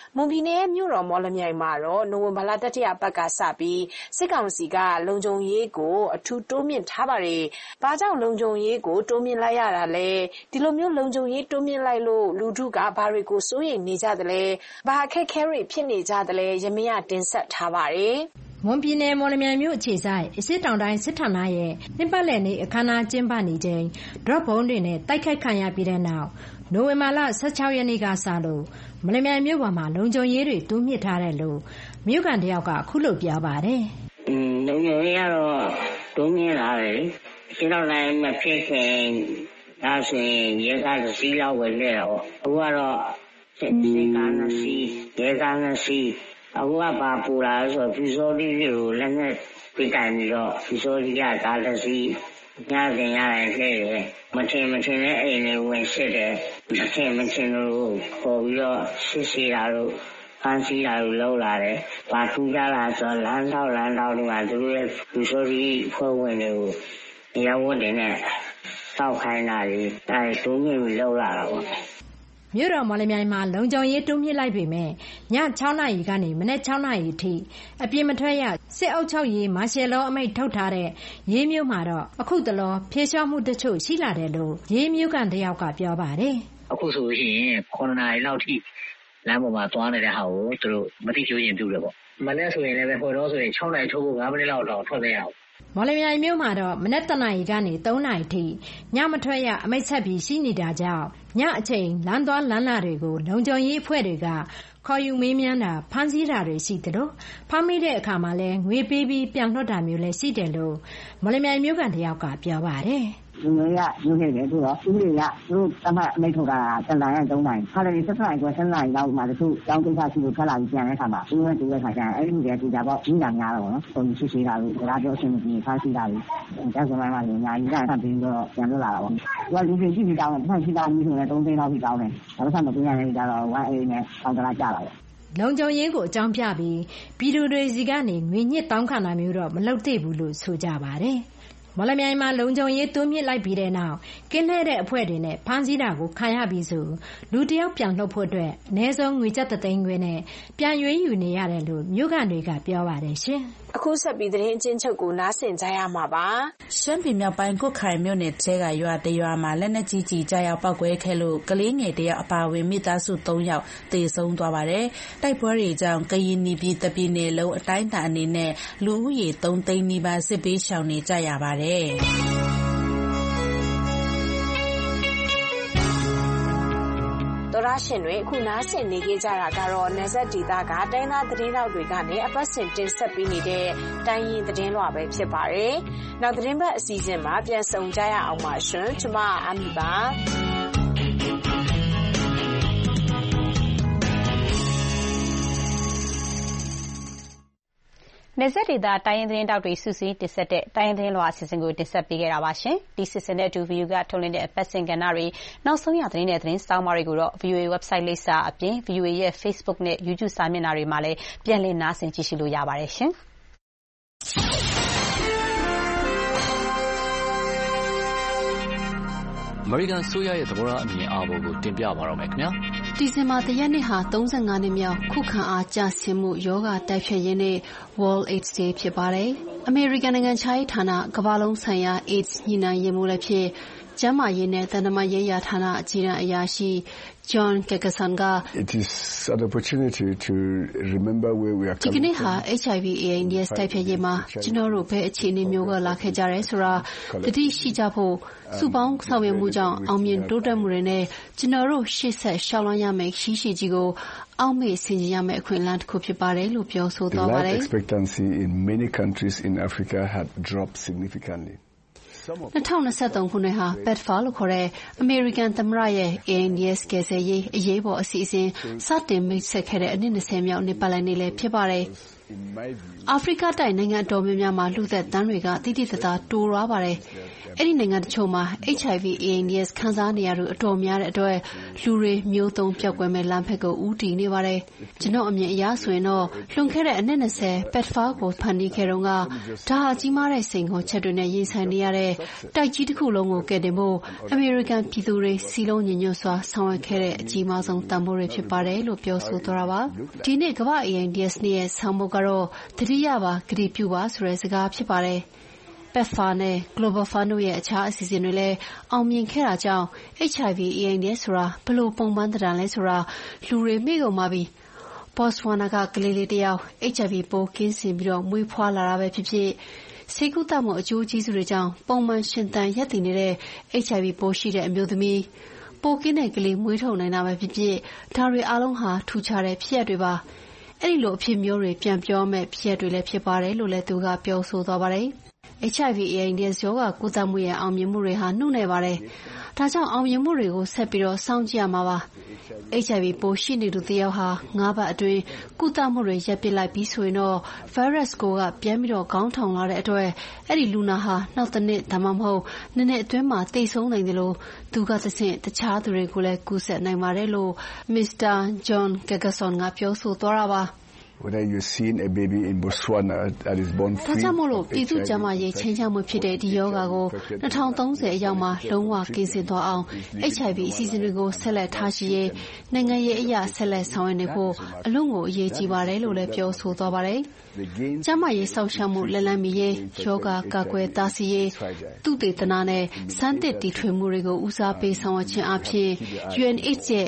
မွန်ပြည်နယ်ရဲ့မြို့တော်မော်လမြိုင်မှာတော့နိုဝင်ဘာလတတိယပတ်ကစပြီးစစ်ကောင်စီကလုံခြုံရေးကိုအထူးတိုးမြင့်ထားပါတယ်။ဘာကြောင့်လုံခြုံရေးကိုတိုးမြင့်လိုက်ရတာလဲ။ဒီလိုမျိုးလုံခြုံရေးတိုးမြင့်လိုက်လို့လူထုကဘာတွေကိုစိုးရိမ်နေကြသလဲ။ဘာအခက်အခဲတွေဖြစ်နေကြသလဲ။ရမရတင်ဆက်ထားပါတယ်။မွန်ပြည်နယ်မော်လမြိုင်မြို့အခြေစိုက်အစ်တောင်တိုင်းစစ်ဌာနရဲ့နှစ်ပတ်လည်နေ့အခမ်းအနားကျင်းပနေချိန် drop ဘုံတွေနဲ့တိုက်ခိုက်ခံရပြီးတဲ့နောက်နိုဝင်ဘာလ16ရက်နေ့ကစလို့မော်လမြိုင်မြို့ပေါ်မှာလုံခြုံရေးတွေတိုးမြင့်ထားတယ်လို့မြို့ကန်တယောက်ကအခုလိုပြောပါတယ်။လုံခြုံရေးကတော့တိုးမြင့်လာတယ်။ရှင်းတော့လည်းမဖြစ်ခင်ဒါဆိုရင်ရဲကားစီးလောက်ဝင်နေတော့အခုကတော့စစ်ကားနဲ့စီးရဲကားနဲ့စီးအခုကပါပူလာဆိုဖီဆိုလီကိုလည်းနဲ့ပြတိုင်ပြီးတော့ဖီဆိုလီကကားလက်စီးညစဉ်ရတယ်ခဲ့တယ်မထင်နဲ့အိမ်လေးဝင်စစ်တယ်မထင်လို့ခေါ်ပြီးတော့စစ်စီတာတို့ဖန်စီတာတို့လောက်လာတယ်ဘာထူးကြလားဆိုလမ်းတော့ဒီမှာသူတို့ရဲ့ဖီဆိုလီဖွဲ့ဝင်တွေကိုရဝတ်နေတောက်ခိုင်းတာတွေအဲတိုးမြင့်ပြီးလောက်လာတာပေါ့မြို့တော်မော်လမြိုင်မှာလုံခြုံရေးတိုးမြင့်လိုက်ပေမဲ့ည6နာရီကနေမနက်6နာရီအထိအပြင်မထွက်ရစစ်အုပ်ချုပ်ရေးမာရှယ်လောအမိန့်ထုတ်ထားတဲ့ရေးမြို့မှာတော့အခုတလောဖြေလျှော့မှုတချို့ရှိလာတယ်လို့ရေးမြို့ကန်တယောက်ကပြောပါတယ်အခုဆိုရင်9နာရီလောက်ထိလမ်းပေါ်မှာသွားနေတဲ့ဟာကိုသူတို့မသိကျိုးရင်ပြုတယ်ပေါ့မနေ့ဆိုရင်လည်းဟိုတော့ဆိုရင်6နာရီထုတ်ဖို့9မိနစ်လောက်တော့ထွက်နေရအောင်မော်လမြိုင်မြို့မှာတော့မနက်7နာရီကနေ3နာရီထိညမထွက်ရအမိန့်ဆက်ပြီးရှိနေတာကြောင့်ညအချိန်လမ်းသွားလမ်းလာတွေကိုလုံခြုံရေးအဖွဲ့တွေကခေါ်ယူမေးမြန်းတာဖမ်းဆီးတာတွေရှိတယ်လို့ဖမ်းမိတဲ့အခါမှာလည်းငွေပေးပြီးပြန်လွှတ်တာမျိုးလည်းရှိတယ်လို့မော်လမြိုင်မြို့ကန်တယောက်ကပြောပါတယ်လူမျိုးရယူနေတယ်ဆိုတော့ဦးလေးကသူတို့တမတ်အမိန့်ထုတ်တာတန်တိုင်းရ3နိုင်ခါတယ်ဆက်ဆိုင်ကွာ7နိုင်လောက်မှတချို့ကျောင်းကိစ္စရှိလို့ထွက်လာပြီးပြန်တဲ့ခါမှာဦးရဲ့ခါကျရင်အဲ့ဒီလူတွေတူတာပေါ့ကြီးတာများတော့ဗောနော်ပုံရှိတာလို့ဒါပြောအဆင်မပြေဖားရှိတာလို့တက်စမိုင်းမှာလည်းအများကြီးကထပ်ပြီးတော့ပြန်လွတ်လာတာပေါ့သူကလူတွေရှိပြီးတောင်းတယ်ဖန်ရှိတာမျိုးဆိုရင်3သိန်းလောက်ပြီးတောင်းတယ်ဒါပေမဲ့မပြရရင်ကြတော့ 1A နဲ့အောက်တလားကျလာတယ်လုံခြုံရေးကိုအကြောင်းပြပြီးပြည်သူတွေစီကနေငွေညစ်တောင်းခံတာမျိုးတော့မလုပ်သင့်ဘူးလို့ဆိုကြပါတယ်မော်လမြိုင်မှာလုံခြုံရေးတိုးမြင့်လိုက်ပြီးတဲ့နောက်ကင်းလှည့်တဲ့အဖွဲ့တွေနဲ့ဖမ်းဆီးတာကိုခံရပြီးဆိုလူတယောက်ပြန်လှုပ်ဖို့အတွက်အနည်းဆုံးငွေကျပ်3သိန်းခွဲနဲ့ပြန်ရွေးယူနေရတယ်လို့မြို့ကန်တွေကပြောပါတယ်ရှင်။အခုဆက်ပြီးသတင်းအချင်းချုပ်ကိုနားဆင်ကြရမှာပါ။ရှမ်းပြည်မြောက်ပိုင်းကွတ်ခိုင်မြို့နယ်ထဲကရွာတရွာမှာလက်နက်ကြီးကြီးကြားရောက်ပောက်ကွဲခဲ့လို့ကလေးငယ်တယောက်အပါအဝင်မိသားစု3ယောက်သေဆုံးသွားပါတယ်။တိုက်ပွဲတွေကြောင့်ကရင်ပြည်တပြည်နယ်လုံးအတိုင်းအတာအနေနဲ့လူဦးရေ3သိန်းနီးပါးစစ်ဘေးရှောင်နေကြရပါတယ်။သောရရှင်တွေအခုနားဆင်နေကြတာကတော့နယ်စပ်ဒေသကတိုင်းသားသတင်းတောက်တွေကနေအပတ်စဉ်တင်ဆက်ပေးနေတဲ့တိုင်းရင်းသတင်းလွှာပဲဖြစ်ပါတယ်။နောက်သတင်းပတ်အစီအစဉ်မှာပြန်ဆောင်ကြရအောင်ပါရှင်။ကျွန်မအမီပါ။နယ်စပ်ဒေသတိုင်းရင်းသတင်းတောက်တွေစုစည်းတင်ဆက်တဲ့တိုင်းရင်းသတင်းလွှာအစီအစဉ်ကိုတင်ဆက်ပေးခဲ့တာပါရှင်။ဒီစီစဉ်နဲ့အတူ VU ကထုတ်လွှင့်တဲ့အပတ်စဉ်ကဏ္ဍတွေနောက်ဆုံးရသတင်းနဲ့သတင်းစောင်းပါတွေကိုတော့ VOA website လိပ်စာအပြင် VOA ရဲ့ Facebook နဲ့ YouTube စာမျက်နှာတွေမှာလည်းပြန်လည်နားဆင်ကြည့်ရှုလို့ရပါတယ်ရှင်။အမေရိကန်ဆိုရရဲ့သဘောထားအမြင်အာဘော်ကိုတင်ပြပါတော့မယ်ခင်ဗျာဒီဇင်ဘာ1ရက်နေ့ဟာ35နှစ်မြောက်ခုခံအားကျဆင်းမှုယောဂတိုက်ဖျက်ရေးနေ့ World AIDS Day ဖြစ်ပါတယ်အမေရိကန်နိုင်ငံခြားရေးဌာနကမ္ဘာလုံးဆိုင်ရာ AIDS ညှိနှိုင်းရေးမှူးလည်းဖြစ်ကျန်းမာရေးနဲ့သံတမန်ရေးရာဌာနအကြီးတန်းအရာရှိ John Kekasan က It is an opportunity to remember where we are coming from. ဒီကနေ့ဟာ HIV/AIDS တိုက်ဖျက်ရေးမှာကျွန်တော်တို့ဘယ်အခြေအနေမျိုးကလာခဲ့ကြရဲဆိုတာတတိရှိကြဖို့စုပေါင်းဆောင်ရွက်မှုကြောင့်အောင်မြင်တိုးတက်မှုတွေနဲ့ကျွန်တော်တို့ရှေ့ဆက်ရှောက်လွှမ်းရမယ့်ရှိရှိကြီးကိုအောက်မေ့ဆင်ခြင်ရမယ့်အခွင့်အလမ်းတစ်ခုဖြစ်ပါတယ်လို့ပြောဆိုသွားပါတယ် The life expectancy in many countries in Africa had dropped significantly. 2023 ခုနှစ်ဟာ PEPFAR လို့ခေါ်တဲ့အမေရိကန်သမ္မတရဲ့ AIDS ကယ်ဆယ်ရေးအရေးပေါ်အစီအစဉ်စတင်မိတ်ဆက်ခဲ့တဲ့အနှစ်20မြောက်နှစ်ပတ်လည်နေ့လည်းဖြစ်ပါတယ်။အာဖရိကတိုက်နိုင်ငံတော်များများမှာလူသက်တမ်းတွေကတိတိတသားတိုးသွားပါတယ်။အဲ့ဒီနိုင်ငံတချို့မှာ HIV/AIDS ခံစားနေရသူအတော်များတဲ့အတွက်လူတွေမျိုးသုံးပျောက်ကွယ်မဲ့လမ်းဖက်ကိုဦးတည်နေပါတယ်။ကျွန်တော်အမြင်အရဆိုရင်တော့လွန်ခဲ့တဲ့အနှစ်20 PEPFAR ကိုဖန်တီးခဲ့တော့ကဒါဟာကြီးမားတဲ့စိန်ခေါ်ချက်တွေနဲ့ရင်ဆိုင်နေရတဲ့တိုက်ကြီးတစ်ခုလုံးကိုကယ်တင်ဖို့အမေရိကန်ပြည်သူတွေစီလုံးညီညွတ်စွာဆောင်ရွက်ခဲ့တဲ့အကြီးမားဆုံးတန်ဖိုးတွေဖြစ်ပါတယ်လို့ပြောဆိုသွားတာပါ။ဒီနေ့ကမ္ဘာ AIDS နေ့ရဲ့ဆောင်ပုဒ်ကတော့တတိယပါဂတိပြုပါဆိုတဲ့စကားဖြစ်ပါတယ်။ PEPFAR နဲ့ Global Fund တို့ရဲ့အခြားအစီအစဉ်တွေလည်းအောင်မြင်ခဲ့တာကြောင့် HIV/AIDS ဆိုတာဘယ်လိုပုံပန်းသဏ္ဍာန်လဲဆိုတာလူတွေမေ့ကုန်ပါပြီ။ Botswana ကကလေးလေးတယောက် HIV ပိုးကင်းစင်ပြီးမွေးဖွားလာတာပဲဖြစ်ဖြစ်ဆေးကုသမှုအကျိုးကျေးဇူးတွေကြောင့်ပုံမှန်ရှင်သန်ရပ်တည်နေတဲ့ HIV ပိုးရှိတဲ့အမျိုးသမီးပိုးကင်းတဲ့ကလေးမွေးထုတ်နိုင်တာပဲဖြစ်ဖြစ်ဒါတွေအားလုံးဟာထူးခြားတဲ့ဖြစ်ရပ်တွေပါ။အဲ့ဒီလိုအဖြစ်မျိုးတွေပြန်ပြောမဲ့ဖြစ်ရပ်တွေလည်းဖြစ်ပါတယ်လို့လည်းသူကပြောဆိုသွားပါတယ်။ HIV/AIDS ရောဂါကုသမှုရဲ့အောင်မြင်မှုတွေဟာနှုတ်နယ်ပါတယ်။ဒါကြောင့်အောင်မြင်မှုတွေကိုဆက်ပြီးစောင့်ကြည့်ရမှာပါ။ HIV ပိုးရှိနေသူတယောက်ဟာ9 ပတ်အတွင်းကုသမှုတွေရပ်ပစ်လိုက်ပြီးဆိုရင်တော့ virus ကိုပြန်ပြီးခေါင်းထောင်လာတဲ့အတွက်အဲ့ဒီလူနာဟာနောက်တစ်နှစ်ဒါမှမဟုတ်2 နှစ်အတွင်းမှာသေဆုံးနိုင်တယ်လို့သူကတဆင့်တခြားသူတွေကိုလည်းကူးစက်နိုင်ပါတယ်လို့ Mr. John Gegerson ကပြောဆိုသွားတာပါ Whether you've seen a baby in Botswana that is born free. ဒါကြောင့်မို့လို့ပြည်သူ့ကျန်းမာရေးချင်းချောက်မှုဖြစ်တဲ့ဒီယောဂါကို2030အရောက်မှာလုံးဝကင်းစင်သွားအောင် HIV အစီအစဉ်တွေကိုဆက်လက်ထားရှိရေးနိုင်ငံရေးအရာဆက်လက်ဆောင်ရွက်နေဖို့အလွန်ကိုအရေးကြီးပါတယ်လို့လည်းပြောဆိုသွားပါတယ်။ကျန်းမာရေးစောင့်ရှောက်မှုလက်လန်းမီရေးယောဂါကာကွယ်တားဆီးရေးသုတေသနနဲ့စမ်းသစ်တီထွင်မှုတွေကိုဦးစားပေးဆောင်ရွက်ခြင်းအပြင် UNAIDS ရဲ့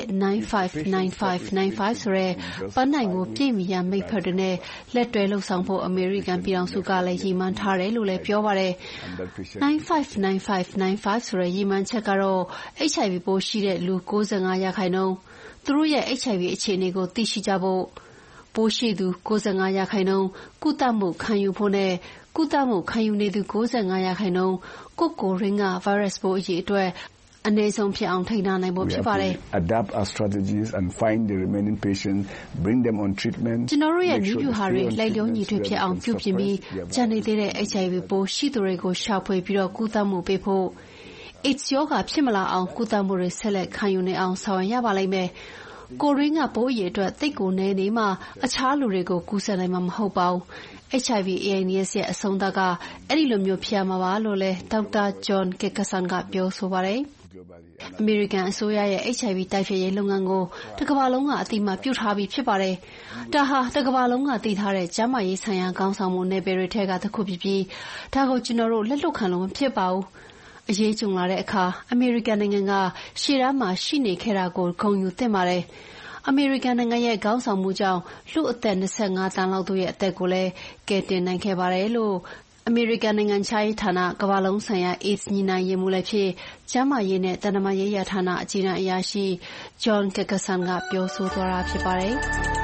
959595ဆိုတဲ့ပန်းနိုင်ကိုပြည့်မီရမိတ်ဖက်တွေနဲ့လက်တွဲလှုပ်ဆောင်ဖို့အမေရိကန်ပြည်ထောင်စုကလည်းရည်မှန်းထားတယ်လို့လည်းပြောပါတယ်။959595ဆိုတဲ့ရည်မှန်းချက်ကတော့ HIV ပိုးရှိတဲ့လူ95%သူတို့ရဲ့ HIV အခြေအနေကိုသိရှိကြဖို့ပိုးရှိသူ95%ကုသမှုခံယူဖို့နဲ့ကုသမှုခံယူနေသူ95%ကိုရင်းက virus ပိုးအရေးအတွက်အနည်းဆုံးဖြစ်အောင်ထိန်းထားနိုင်ဖို့ဖြစ်ပါတယ်။ Adapt our strategies and find the remaining patients, bring them on treatment. ကျွန်တော်တို့ရဲ့နည်းဗျူဟာတွေလိုက်လျောညီထွေဖြစ်အောင်ပြုပြင်ပြီးကျန်နေတဲ့ HIV ပိုးရှိသူတွေကိုရှာဖွေပြီးကုသမှုပေးဖို့ AIDS ရောဂါဖြစ်မလာအောင်ကုသမှုတွေဆက်လက်ခံယူနေအောင်ဆောင်ရွက်ရပါလိမ့်မယ်။ကိုရင်းကပိုးအရေးအတွက်သိပ်ကိုနည်းနေမှအခြားလူတွေကိုကူးစက်နိုင်မှာမဟုတ်ပါဘူး။ HIV/AIDS ရဲ့အဆုံးသတ်ကအဲ့ဒီလိုမျိုးဖြစ်ရမှာပါလို့လည်းဒေါက်တာ John Gegerson ကပြောဆိုပါတယ်။အမေရိကန်အစိုးရရဲ့ HIV တိုက်ဖျက်ရေးလုပ်ငန်းကိုတစ်ကမ္ဘာလုံးကအသိအမှတ်ပြုထားပြီးဖြစ်ပါတယ်။ဒါဟာတစ်ကမ္ဘာလုံးကသိထားတဲ့ကျန်းမာရေးဆိုင်ရာခေါင်းဆောင်မှုနယ်ပယ်တွေထဲကတစ်ခုဖြစ်ပြီးဒါကိုကျွန်တော်တို့လက်လွတ်ခံလို့မဖြစ်ပါဘူး။အရေးကြုံလာတဲ့အခါအမေရိကန်နိုင်ငံကရှေ့တန်းမှာရှိနေခဲ့တာကိုဂုဏ်ယူသင့်ပါတယ်။အမေရိကန်နိုင်ငံရဲ့ခေါင်းဆောင်မှုကြောင့်လူအသက်25တန်းလောက်တို့ရဲ့အသက်ကိုလည်းကယ်တင်နိုင်ခဲ့ပါတယ်လို့အမေရိကန်နိုင်ငံခြားရေးဌာနကမ္ဘာလုံးဆိုင်ရာ AIDS ညီနိုင်ရေးမှူးလည်းဖြစ်ကျန်းမာရေးနဲ့တန်တမာရေးရာဌာနအကြီးတန်းအရာရှိ John Gegerson ကပြောဆိုသွားတာဖြစ်ပါတယ်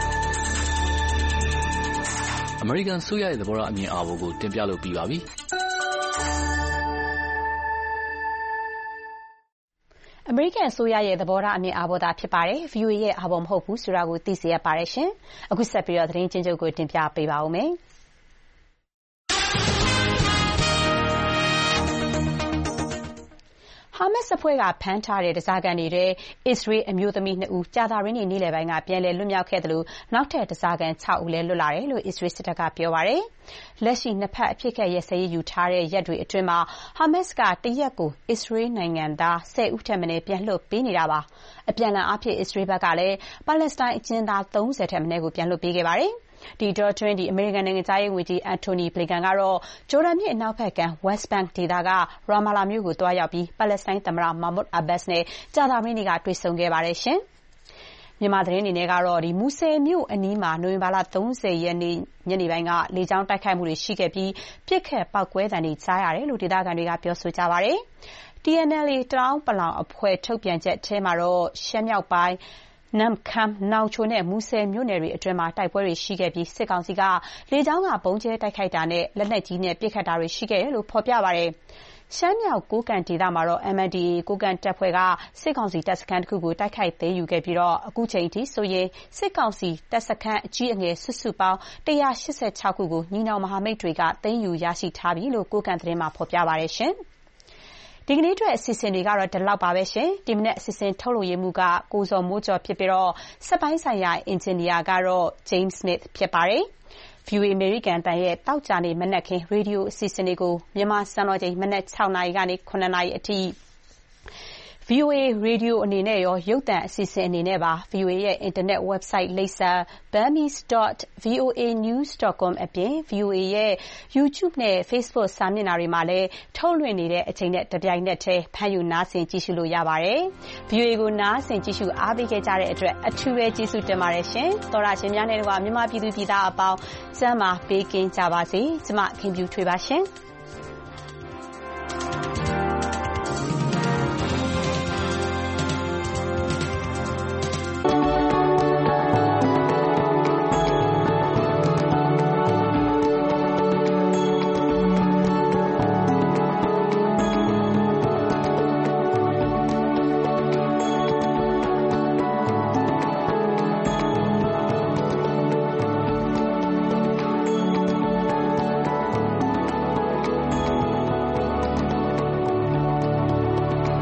။အမေရိကန်ဆိုရရဲ့သဘောထားအမြင်အာဘော်ကိုတင်ပြလို့ပြီးပါပြီ။အမေရိကန်အစိုးရရဲ့သဘောထားအမြင်အာဘော်သာဖြစ်ပါတယ်။ VOA ရဲ့အာဘော်မဟုတ်ဘူးဆိုတာကိုသိစေရပါတယ်ရှင်။အခုဆက်ပြီးသတင်းချင်းချုပ်ကိုတင်ပြပေးပါဦးမယ်။ဟာမတ်စ်အဖွဲ့ကဖမ်းထားတဲ့ဓားစာခံတွေထဲအစ္စရေးအမျိုးသမီး2ဦးကြာသပတေးနေ့နေ့လယ်ပိုင်းကပြန်လည်လွတ်မြောက်ခဲ့တယ်လို့နောက်ထပ်ဓားစာခံ6ဦးလည်းလွတ်လာတယ်လို့အစ္စရေးစစ်တပ်ကပြောပါတယ်။လက်ရှိနှစ်ဖက်အဖြစ်ခဲ့ရစရေးယူထားတဲ့ရက်တွေအတွင်းမှာဟာမတ်စ်ကတရက်ကိုအစ္စရေးနိုင်ငံသား10ဦးထက်မနည်းပြန်လွှတ်ပေးနေတာပါ။အပြန်အလှန်အားဖြင့်အစ္စရေးဘက်ကလည်းပါလက်စတိုင်းအကျဉ်းသား30ထက်မနည်းကိုပြန်လွှတ်ပေးခဲ့ပါတယ်။ဒီတော့တွင်းအမေရိကန်နိုင်ငံသားရေးဝန်ကြီးအန်တိုနီဘလင်ကန်ကတော့ဂျော်ဒန်မြစ်အနောက်ဘက်ကမ်း West Bank ဒေသကရာမာလာမြို့ကိုတွားရောက်ပြီးပါလက်စတိုင်းသမ္မတမာမွတ်အဘတ်စ်နဲ့ကြာသပတေးနေ့ကတွေ့ဆုံခဲ့ပါတယ်ရှင်။မြန်မာသတင်းအနေနဲ့ကတော့မူဆယ်မြို့အနီးမှာနိုဝင်ဘာလ30ရက်နေ့ညနေပိုင်းကလေကြောင်းတိုက်ခိုက်မှုတွေရှိခဲ့ပြီးပစ်ခတ်ပောက်ကွဲသံတွေကြားရတယ်လို့ဒေသခံတွေကပြောဆိုကြပါတယ်။ TNLA တအောင်းပလောင်အဖွဲ့ထုတ်ပြန်ချက်ထဲမှာတော့ရှမ်းမြောက်ပိုင်းနမ်ခမ်းနောင်ချိုနဲ့မူဆယ်မြို့နယ်တွေအတွင်းမှာတိုက်ပွဲတွေရှိခဲ့ပြီးစစ်ကောင်စီကလေကြောင်းကပုံကျဲတိုက်ခိုက်တာနဲ့လက်နက်ကြီးနဲ့ပစ်ခတ်တာတွေရှိခဲ့တယ်လို့ဖော်ပြပါတယ်။ရှမ်းမြောက်ကိုးကန့်ဒေသမှာတော့ MNDAA ကိုးကန့်တပ်ဖွဲ့ကစစ်ကောင်စီတပ်စခန်းတစ်ခုကိုတိုက်ခိုက်သိမ်းယူခဲ့ပြီးအခုချိန်ထိဆိုရင်စစ်ကောင်စီတပ်စခန်းအကြီးအငယ်စုစုပေါင်း186ခုကိုညီနောင်မဟာမိတ်တွေကသိမ်းယူရရှိထားပြီလို့ကိုးကန့်သတင်းမှာဖော်ပြပါတယ်ရှင်။ဒီကနေ့အတွက်အစီအစဉ်တွေကတော့ဒီလောက်ပါပဲရှင်။ဒီမနေ့အစီအစဉ်ထုတ်လွှင့်ရမှုကကိုဇော်မိုးကျော်ဖြစ်ပြီးစက်ပိုင်းဆိုင်ရာအင်ဂျင်နီယာကတော့ James Smith ဖြစ်ပါတယ်။ VOA American တန်ရဲ့တောက်ကြနေမနက်ခင်းရေဒီယိုအစီအစဉ်တွေကိုမြန်မာစံတော်ချိန်မနက်6နာရီကနေ9နာရီအထိVOA Radio အနေနဲ့ရောရုပ်သံအစီအစဉ်အနေနဲ့ပါ VOA ရဲ့ internet website လိပ်စာ burmese.voanews.com အပြင် VOA ရဲ့ YouTube နဲ့ Facebook စာမျက်နှာတွေမှာလည်းထုတ်လွှင့်နေတဲ့အချိန်နဲ့တပြိုင်နက်တည်းဖမ်းယူနားဆင်ကြည့်ရှုလို့ရပါတယ်။ VOA ကိုနားဆင်ကြည့်ရှုအားပေးခဲ့ကြတဲ့အတွက်အထူးပဲကျေးဇူးတင်ပါတယ်ရှင်။သောရရှင်များနဲ့မြန်မာပြည်သူပြည်သားအပေါင်းကျမ်းမာပေးကင်းကြပါစေ။ကျမခင်ဗျူထွေးပါရှင်။